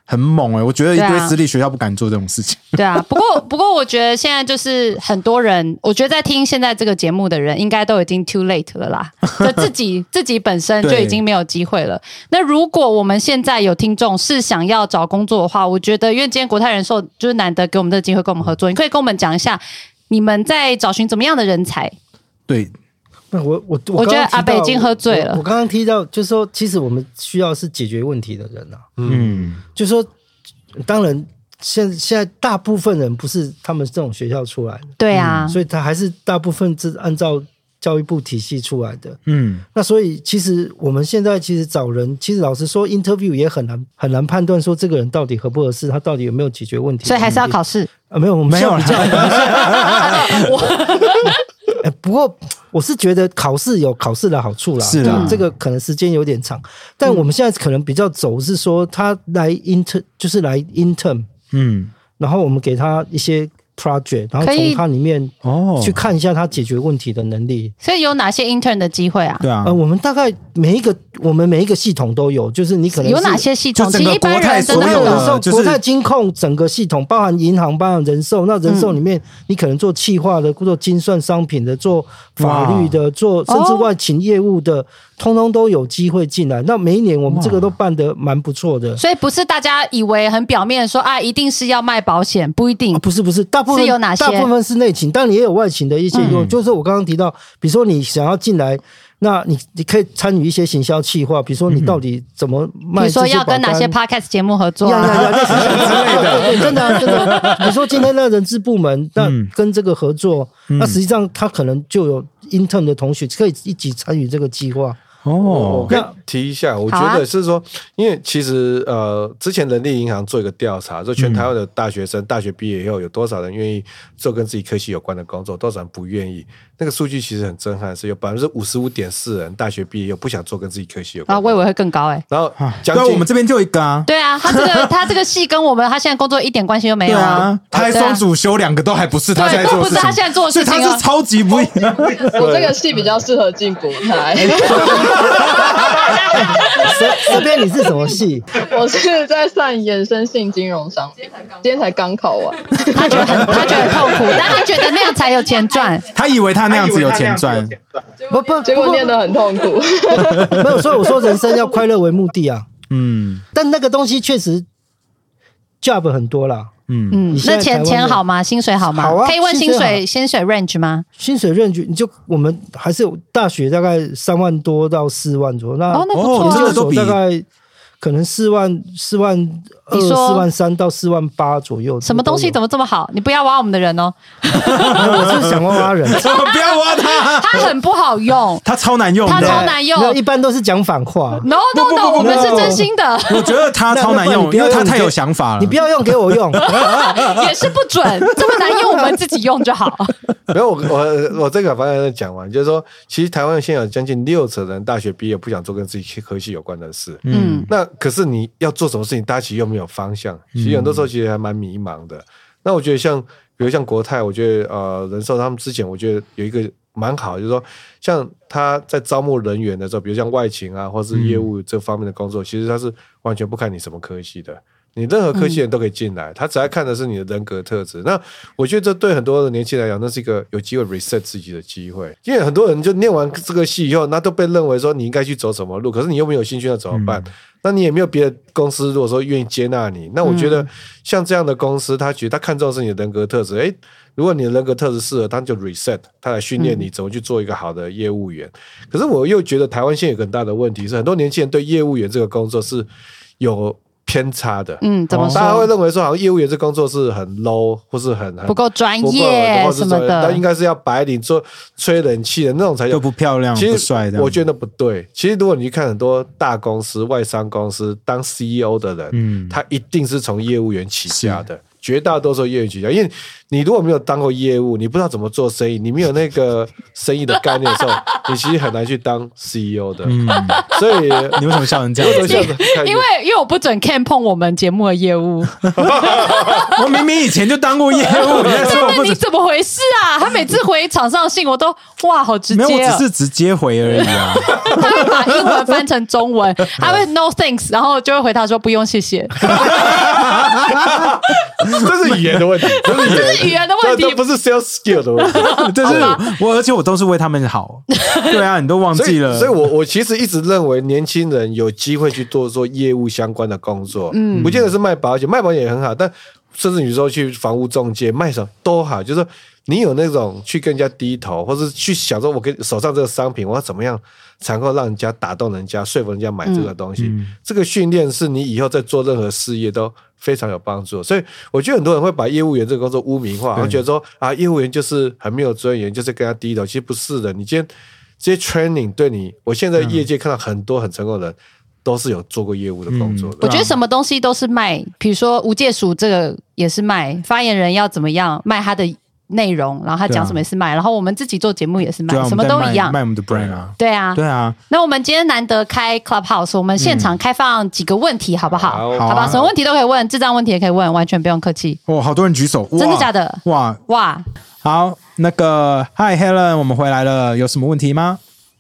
很猛哎、欸，我觉得一堆私立学校不敢做这种事情。 对啊，不过不过我觉得现在就是很多人，我觉得在听现在这个节目的人，应该都已经 too late 了啦，就自己自己本身就已经没有机会了。那如果我们现在有听众是想要找工作的话，我觉得因为今天国泰人寿就是难得给我们这个机会跟我们合作，你可以跟我们讲一下你们在找寻怎么样的人才。 对。 我我我我觉得阿北已经喝醉了。 我刚刚提到，就是说，其实我们需要是解决问题的人啊。嗯，就是说，当然，现现在大部分人不是他们这种学校出来的， 对啊， 嗯、所以他还是大部分是按照教育部体系出来的。嗯，那所以其实我们现在其实找人，其实老实说 ，interview 也很难很难判断说这个人到底合不合适，他到底有没有解决问题， 所以还是要考试啊？没有，我们现在比较。欸、不过我是觉得考试有考试的好处啦， 是啦， 这个可能时间有点长，但我们现在可能比较走是说他来 intern 就是来 intern， 嗯，然后我们给他一些 project， 然后从他里面去看一下他解决问题的能力。 所以有哪些 intern 的机会啊？ 对啊， 呃，我们大概每一个我们每一个系统都有，就是你可能是有哪些系统？ 其实一般人真的所有的，就是国泰金控整个系统，包含银行，包含人寿。那人寿里面，你可能做企划的，做精算商品的，做法律的，做甚至外勤业务的。通通都有机会进来，那每一年我们这个都办得蛮不错的， 所以不是大家以为很表面说啊，一定是要卖保险，不一定， 啊、不是不是，大部分是有哪些？ 大部分是内勤，当然也有外勤的一些用，嗯、就是我刚刚提到，比如说你想要进来。那你你可以参与一些行销企划，比如说你到底怎么卖这些保单，比如说要跟哪些 podcast 节目合作啊？ 呀呀呀，类似之类的，对，真的、啊、真的。比如说今天那人资部门，那跟这个合作，嗯、那实际上他可能就有 intern 的同学可以一起参与这个计划。 哦，我可以提一下，我觉得是说，啊、因为其实呃，之前人力银行做一个调查，就全台湾的大学生，嗯、大学毕业以后有多少人愿意做跟自己科系有关的工作，多少人不愿意。那个数据其实很震撼，是有百分之五十五点四人大学毕业又不想做跟自己科系有关的。 啊，我以为会更高哎、欸。 然后， 对，我们这边就一个啊。 对啊，他这个他这个系跟我们他现在工作一点关系都没有啊。 啊他还双主修两个都还不是他现在做的事情， 不是他现在做的事情、啊， 所以他是超级不一样。 我这个系比较适合进国泰。 这边你是什么系？ 我是在上衍生性金融商品，今天才刚考完。 他觉得很他觉得很痛苦，但他觉得那样才有钱赚。 他以为他那样子有钱赚， 不不， 结果念得很痛苦。 没有，所以我说人生要快乐为目的啊。嗯，但那个东西确实 job 很多啦。嗯嗯，那钱钱好吗？薪水好吗？ 好啊， 可以问薪水薪水 range 吗？ 薪水 range 你就我们还是有大学大概三万多到四万左右，那哦那不错、啊， 研究所大概可能四万四万二、四万三到四万八左右。 什么东西怎么这么好？你不要挖我们的人哦！ 我是想挖挖人， 不要挖他， 他很不好用， 他超难用的， 他超难用， 一般都是讲反话。 No No No， 我们是真心的。 我觉得他超难用，因为他太有想法了。 你不要用给我用， 也是不准，这么难用我们自己用就好。 没有，我我我这个方向讲完，就是说，其实台湾现在有将近六成人大学毕业不想做跟自己科系有关的事。嗯，那可是你要做什么事情，大家其实又没有方向，其实很多时候其实还蛮迷茫的。那我觉得像，比如像国泰，我觉得呃人寿他们之前我觉得有一个蛮好，就是说像他在招募人员的时候，比如像外勤啊，或是业务这方面的工作，嗯、其实他是完全不看你什么科系的。你任何科系人都可以进来，嗯、他只要看的是你的人格特质。那我觉得这对很多的年轻人来讲，那是一个有机会 reset 自己的机会。因为很多人就念完这个系以后，那都被认为说你应该去走什么路，可是你又没有兴趣，那怎么办？嗯、那你也没有别的公司如果说愿意接纳你，那我觉得像这样的公司，他觉得他看重的是你的人格特质。诶，如果你的人格特质适合，他就 reset， 他来训练你怎么去做一个好的业务员。嗯、可是我又觉得台湾现在有个很大的问题是，很多年轻人对业务员这个工作是有偏差的。 嗯，怎么说？ 大家会认为说，好像业务员这工作是很 low， 或是很不够专业什么的， 那应该是要白领做吹冷气的那种才叫又不漂亮、不帅的。 我觉得不对。其实如果你去看很多大公司、外商公司当 C E O 的人，嗯，他一定是从业务员起家的。 绝大多数业务取向，因为你如果没有当过业务，你不知道怎么做生意，你没有那个生意的概念的时候，你其实很难去当 C E O 的。嗯，所以你为什么笑成这样？ 因为因为我不准 Ken 碰我们节目的业务。 我明明以前就当过业务， 那你怎么回事啊？他每次回场上信，我都哇，好直接、哦。 没有，我只是直接回而已啊。 他会把英文翻成中文，他会 no thanks， 然后就会回他说不用谢谢。 这是语言的问题， 这是语言的问题， 这不是 sales skill 的问题。 这是我，而且我都是为他们好。对啊，你都忘记了。 所以，所以我我其实一直认为年轻人有机会去做做业务相关的工作，嗯，不见得是卖保险，卖保险也很好，但甚至你说去房屋中介卖什么都好，就是说你有那种去跟人家低头，或是去想说我跟手上这个商品我要怎么样才能够让人家打动人家，说服人家买这个东西，嗯、这个训练是你以后在做任何事业都非常有帮助。所以我觉得很多人会把业务员这个工作污名化，然后觉得说啊，业务员就是很没有尊严，就是跟他低头，其实不是的。你今天这些 training 对你，我现在业界看到很多很成功的人。都是有做过业务的工作的、嗯、 我觉得什么东西都是卖，比如说无界署这个也是卖，发言人要怎么样卖他的内容，然后他讲什么也是卖、啊、然后我们自己做节目也是卖、啊、什么都一样， 卖我们的 brand 啊。 对啊对啊。 那我们今天难得开 Clubhouse， 我们现场开放几个问题好不好？ 好， 好吧，什么问题都可以问，智障问题也可以问，完全不用客气。 哦，好多人举手， 真的假的？ 哇哇！ 好，那个 Hi Helen， 我们回来了，有什么问题吗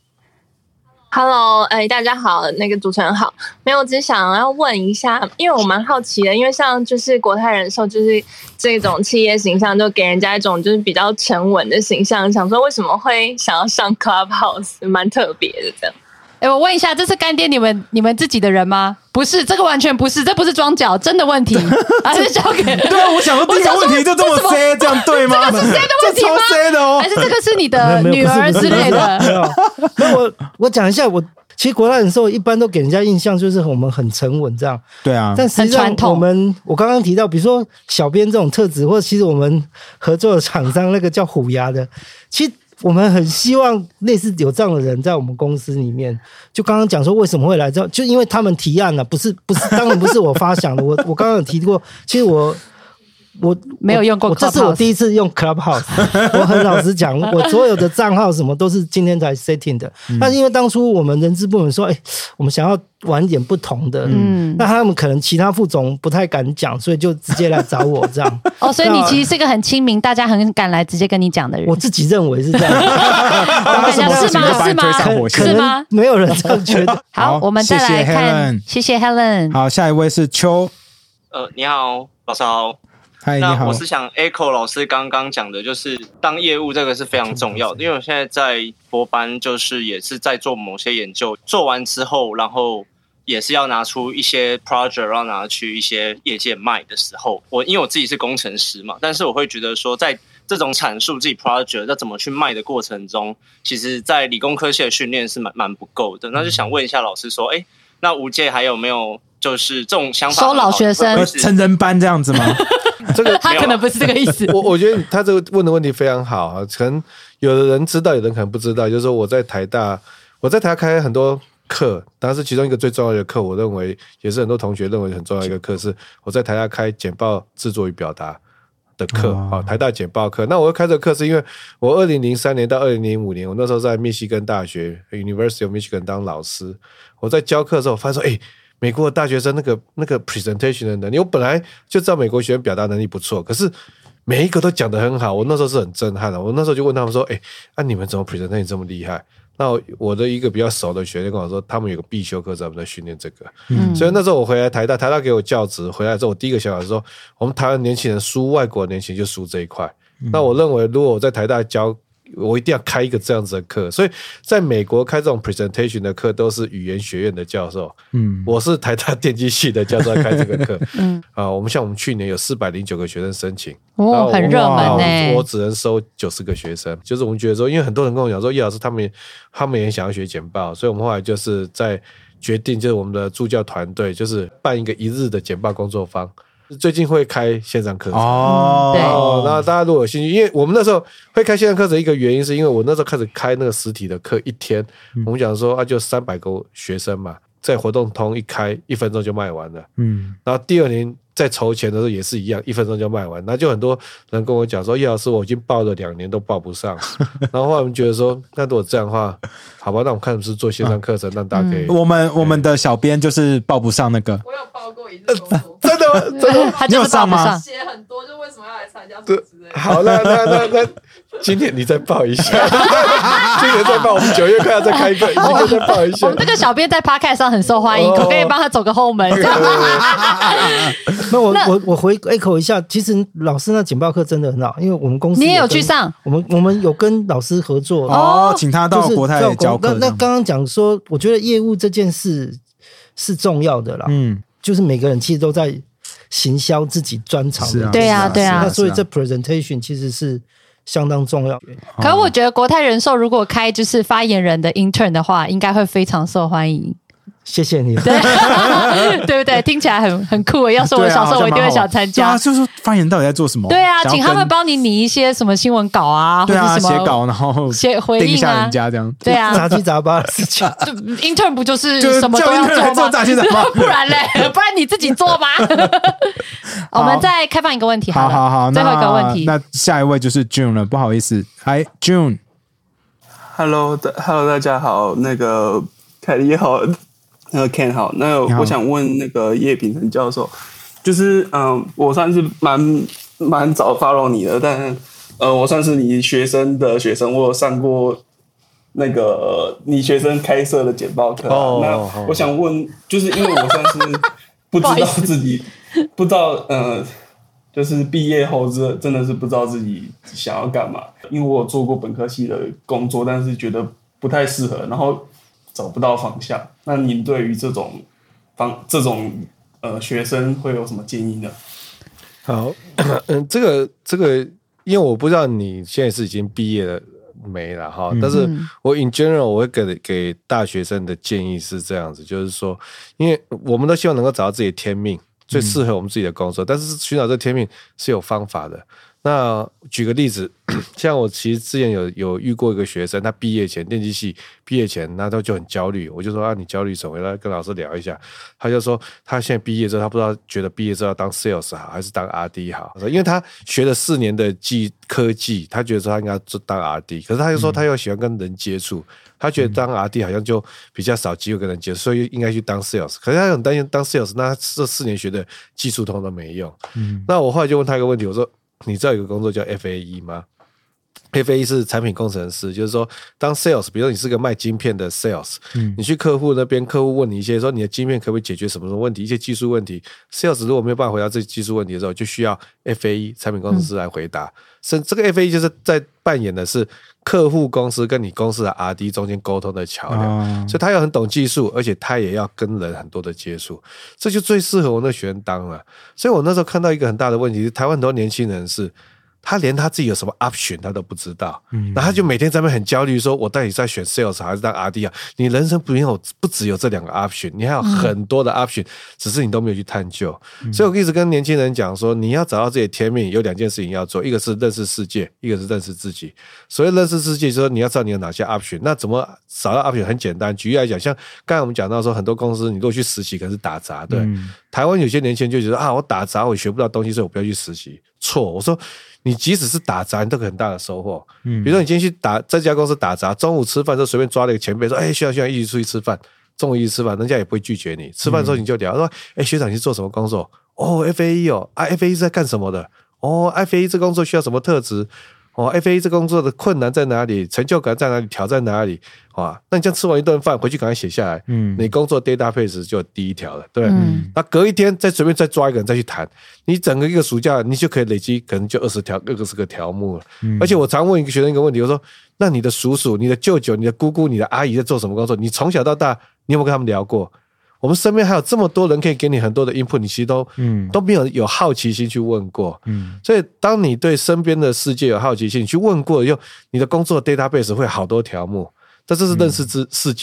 ？Hello， 哎，大家好，那个主持人好。没有，我只想要问一下，因为我蛮好奇的，因为像就是国泰人寿，就是这种企业形象，就给人家一种就是比较沉稳的形象。想说为什么会想要上 Clubhouse， 蛮特别的这样。 哎，我问一下，这是干爹你们你们自己的人吗？不是，这个完全不是，这不是装脚，真的问题，还是交给？ 对啊，我想说第一个问题就这么 say， 这样对吗？ 这个是 say 的问题吗？ 超 say 的哦， 还是这个是你的女儿之类的？ 没有，那我我讲一下，我其实国泰人寿一般都给人家印象就是我们很沉稳这样， 对啊， 但实际上我们我刚刚提到，比如说小编这种特质，或者其实我们合作的厂商那个叫虎牙的，其实。我们很希望类似有这样的人在我们公司里面。就刚刚讲说为什么会来这样，就因为他们提案了、啊，不是不是，当然不是我发想的。我我刚刚有提过，其实我我没有用过 Clubhouse， 这是我第一次用 Clubhouse。我很老实讲，我所有的账号什么都是今天才 setting 的。嗯、但是因为当初我们人资部门说，哎、欸，我们想要玩点不同的，嗯，那他们可能其他副总不太敢讲，所以就直接来找我这样。 哦，所以你其实是个很亲民，大家很敢来直接跟你讲的人。 我自己认为是这样。 是吗？是吗？是吗？ 没有人这样觉得。 好，我们再来看，谢谢 Helen。 好，下一位是邱。 呃，你好，老师好。 嗨，你好。 我是想 echo 老师刚刚讲的，就是当业务这个是非常重要的，因为我现在在博班，就是也是在做某些研究，做完之后，然后也是要拿出一些 project， 要拿去一些业界卖的时候，我因为我自己是工程师嘛，但是我会觉得说，在这种阐述自己 project 要怎么去卖的过程中，其实在理工科系的训练是蛮蛮不够的。那就想问一下老师说，哎，那无界还有没有就是这种想法？ 收老学生、 成人班这样子吗？ 这个他可能不是这个意思。 我我觉得他这个问的问题非常好啊，可能有的人知道，有的人可能不知道。就是说我在台大，我在台大开很多课，当时其中一个最重要的课，我认为也是很多同学认为很重要的一个课，是我在台大开简报制作与表达的课、哦、台大简报课。那我会开这个课是因为我二零零三年到二零零五年，我那时候在密西根大学 University of Michigan 当老师，我在教课的时候，我发现说，哎。美国的大学生那个那个 presentation 的能力，我本来就知道美国学生表达能力不错，可是每一个都讲得很好，我那时候是很震撼的。我那时候就问他们说：“哎、欸，啊你们怎么 presentation 这么厉害？”那我的一个比较熟的学生跟我说，他们有个必修课专门在训练这个。嗯，所以那时候我回来台大，台大给我教职，回来之后我第一个想法是说，我们台湾年轻人输外国年轻人就输这一块。嗯、那我认为，如果我在台大教。我一定要开一个这样子的课，所以在美国开这种 presentation 的课都是语言学院的教授。嗯，我是台大电机系的教授开这个课。嗯，啊，我们像我们去年有四百零九个学生申请， 哦，很热门欸。 我只能收九十个学生，就是我们觉得说，因为很多人跟我讲说，叶老师他们他们也想要学简报，所以我们后来就是在决定，就是我们的助教团队就是办一个一日的简报工作坊。最近会开线上课程哦，哦，那大家如果有兴趣，因为我们那时候会开线上课程，一个原因是因为我那时候开始开那个实体的课，一天、嗯、我们讲说啊，就三百个学生嘛，在活动通一开，一分钟就卖完了。嗯，然后第二年在筹钱的时候也是一样，一分钟就卖完。那就很多人跟我讲说，叶老师，我已经报了两年都报不上。然后后来我们觉得说，那如果这样的话，好吧，那我们看是不是做线上课程，让大家可以。 我们我们的小编就是报不上那个。 我有报过一次工作， 真的吗？真的吗？ 他就是报不上， 写很多，就为什么要来参加组织？ 好，那那那那，今年你再报一下，今年再报，我们九月快要再开一个，你可以再报一下。 我们这个小编在 podcast 上很受欢迎，可不可以帮他走个后门？ 那我我我回 echo 一下，其实老师那简报课真的很好，因为我们公司你也有去上， 我们我们有跟老师合作哦，请他到国泰教课。 那那刚刚讲说，我觉得业务这件事是重要的啦，嗯，就是每个人其实都在行销自己专长的， 对啊对啊， 那所以这 presentation 其实是相当重要。 可是我觉得国泰人寿如果开就是发言人的 intern 的话，应该会非常受欢迎。 谢谢你， 对对不对？听起来很很酷诶。要是我小时候，我一定会想参加。 啊，就是发言人到底在做什么？ 对啊，请他们帮你拟一些什么新闻稿啊， 对啊， 或者什么写稿，然后写回应啊， 盯一下人家这样。 对啊， 杂七杂八的事情。 intern 不就是什么都要做吗？ 做杂七杂八， 不然嘞，不然你自己做吧。我们再开放一个问题， 好好好， 最后一个问题。 那下一位就是 June 了，不好意思，嗨 June。Hello， Hello， 大家好，那个凯莉好。那个 Ken 好，那我想问那个叶秉成教授，就是嗯、呃，我算是蛮蛮早 follow 你的，但呃，我算是你学生的学生，我有上过那个你学生开设的简报课、啊。哦，那我想问，就是因为我算是不知道自己不知道呃，就是毕业后真真的是不知道自己想要干嘛，因为我有做过本科系的工作，但是觉得不太适合，然后找不到方向。那您对于这种方这种呃学生会有什么建议呢？ 好，嗯，这个这个，因为我不知道你现在是已经毕业了没了哈，但是我 in general 我会给给大学生的建议是这样子，就是说，因为我们都希望能够找到自己的天命，最适合我们自己的工作，但是寻找这个天命是有方法的。那举个例子，像我其实之前有有遇过一个学生，他毕业前电机系毕业前，那他就很焦虑，我就说啊，你焦虑什么？来跟老师聊一下。他就说他现在毕业之后，他不知道觉得毕业之后要当 sales 好还是当 R D 好，因为他学了四年的技科技，他觉得说他应该当 R D， 可是他又说他又喜欢跟人接触，他觉得当 R D 好像就比较少机会跟人接触，所以应该去当 sales。可是他很担心当 sales， 那他这四年学的技术通都没用。嗯，那我后来就问他一个问题，我说，你知道有个工作叫 F A E 吗？ F A E 是产品工程师，就是说当 sales， 比如说你是个卖晶片的 sales，嗯，你去客户那边，客户问你一些说你的晶片可不可以解决什么什么问题，一些技术问题 ，sales 如果没有办法回答这些技术问题的时候，就需要 F A E 产品工程师来回答。甚、嗯、这个 F A E 就是在扮演的是客户公司跟你公司的 R D 中间沟通的桥梁，哦，所以他要很懂技术，而且他也要跟人很多的接触，这就最适合我那学生当了。所以我那时候看到一个很大的问题，台湾很多年轻人是，他连他自己有什么 option 他都不知道，嗯，然后他就每天在那边很焦虑，说我到底在选 sales 还是当 R D 啊？你人生不有不只有这两个 option， 你还有很多的 option，嗯，只是你都没有去探究，嗯。所以我一直跟年轻人讲说，你要找到自己的天命，有两件事情要做，一个是认识世界，一个是认识自己。所谓认识世界，就是说你要知道你有哪些 option。那怎么找到 option 很简单，举例来讲，像刚才我们讲到说，很多公司你如果去实习，可能是打杂，对，嗯，台湾有些年轻人就觉得啊，我打杂我学不到东西，所以我不要去实习。错，我说你即使是打杂，你都有很大的收获。嗯，比如说你今天去打在这家公司打杂，中午吃饭的时候随便抓了一个前辈说，哎，学长学长一起出去吃饭，中午一起吃饭，人家也不会拒绝你。吃饭的时候你就聊，说，哎，学长你是做什么工作？哦 ，F A E 哦，啊 ，F A E 是在干什么的？哦 ，F A E 这工作需要什么特质？哦 ，F A E 这工作的困难在哪里？成就感在哪里？挑战在哪里？哇，那你这样吃完一顿饭回去赶快写下来，嗯，你工作 database 就有第一条了，对，嗯，那隔一天再随便再抓一个人再去谈，你整个一个暑假你就可以累积可能就二十条、二十个条目了，嗯，而且我常问一个学生一个问题，我说，那你的叔叔、你的舅舅、你的姑姑、你的阿姨在做什么工作？你从小到大你有没有跟他们聊过？我们身边还有这么多人可以给你很多的 input， 你其实都、嗯、都没有有好奇心去问过，嗯，所以当你对身边的世界有好奇心，你去问过以后，你的工作 database 会好多条目，但这是认识之世界。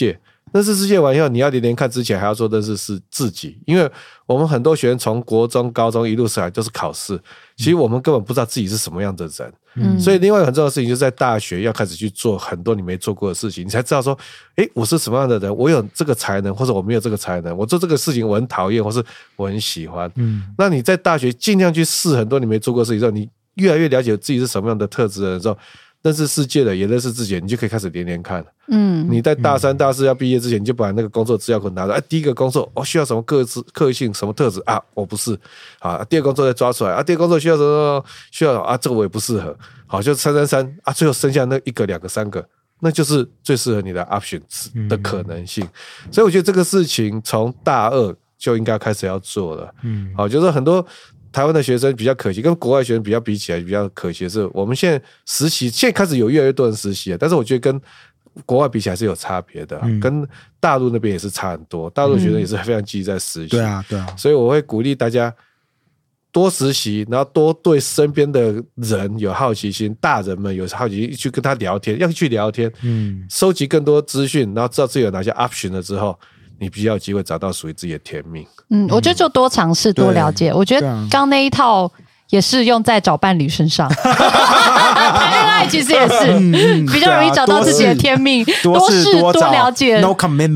认识世界完以后，你要连连看之前还要做认识是自己，因为我们很多学生从国中、高中一路上来都是考试，其实我们根本不知道自己是什么样的人。嗯，所以另外一个很重要的事情就是在大学要开始去做很多你没做过的事情，你才知道说，诶，我是什么样的人，我有这个才能，或者我没有这个才能，我做这个事情我很讨厌，或是我很喜欢。嗯，那你在大学尽量去试很多你没做过的事情之后，你越来越了解自己是什么样的特质的人之后，认识世界了，也认识自己，你就可以开始连连看。嗯，你在大三、大四要毕业之前，你就把那个工作资料库拿出来。哎，第一个工作我、哦、需要什么个性、个性什么特质啊？我不是啊。第二个工作再抓出来啊。第二个工作需要什么？需要啊，这个我也不适合。好，就三三三啊，最后剩下那一个、两个、三个，那就是最适合你的 option 的可能性。嗯、所以我觉得这个事情从大二就应该开始要做了。嗯，好，就是很多。台湾的学生比较可惜，跟国外学生比较比起来，比较可惜的是，我们现在实习，现在开始有越来越多人实习了，但是我觉得跟国外比起来是有差别的、啊嗯，跟大陆那边也是差很多。大陆学生也是非常积极在实习、嗯，对啊，对啊。 所以我会鼓励大家多实习，然后多对身边的人有好奇心，大人们有好奇心，去跟他聊天，要去聊天，嗯，收集更多资讯，然后知道自己有哪些 option 了之后。你比较有机会找到属于自己的天命。 嗯，我觉得就多尝试、多了解。我觉得刚那一套也是用在找伴侣身上，谈恋爱其实也是、嗯、比较容易找到自己的天命。多试 多, 多了解 ，No commitment 。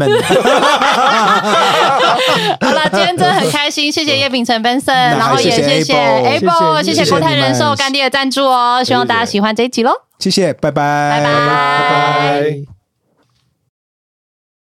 好了，今天真的很开心，谢谢叶秉成 Benson， 然后也谢谢 Able， 谢谢国泰人寿干爹的赞助哦，希望大家喜欢这一集咯。 谢谢，拜拜， 拜拜。 拜拜。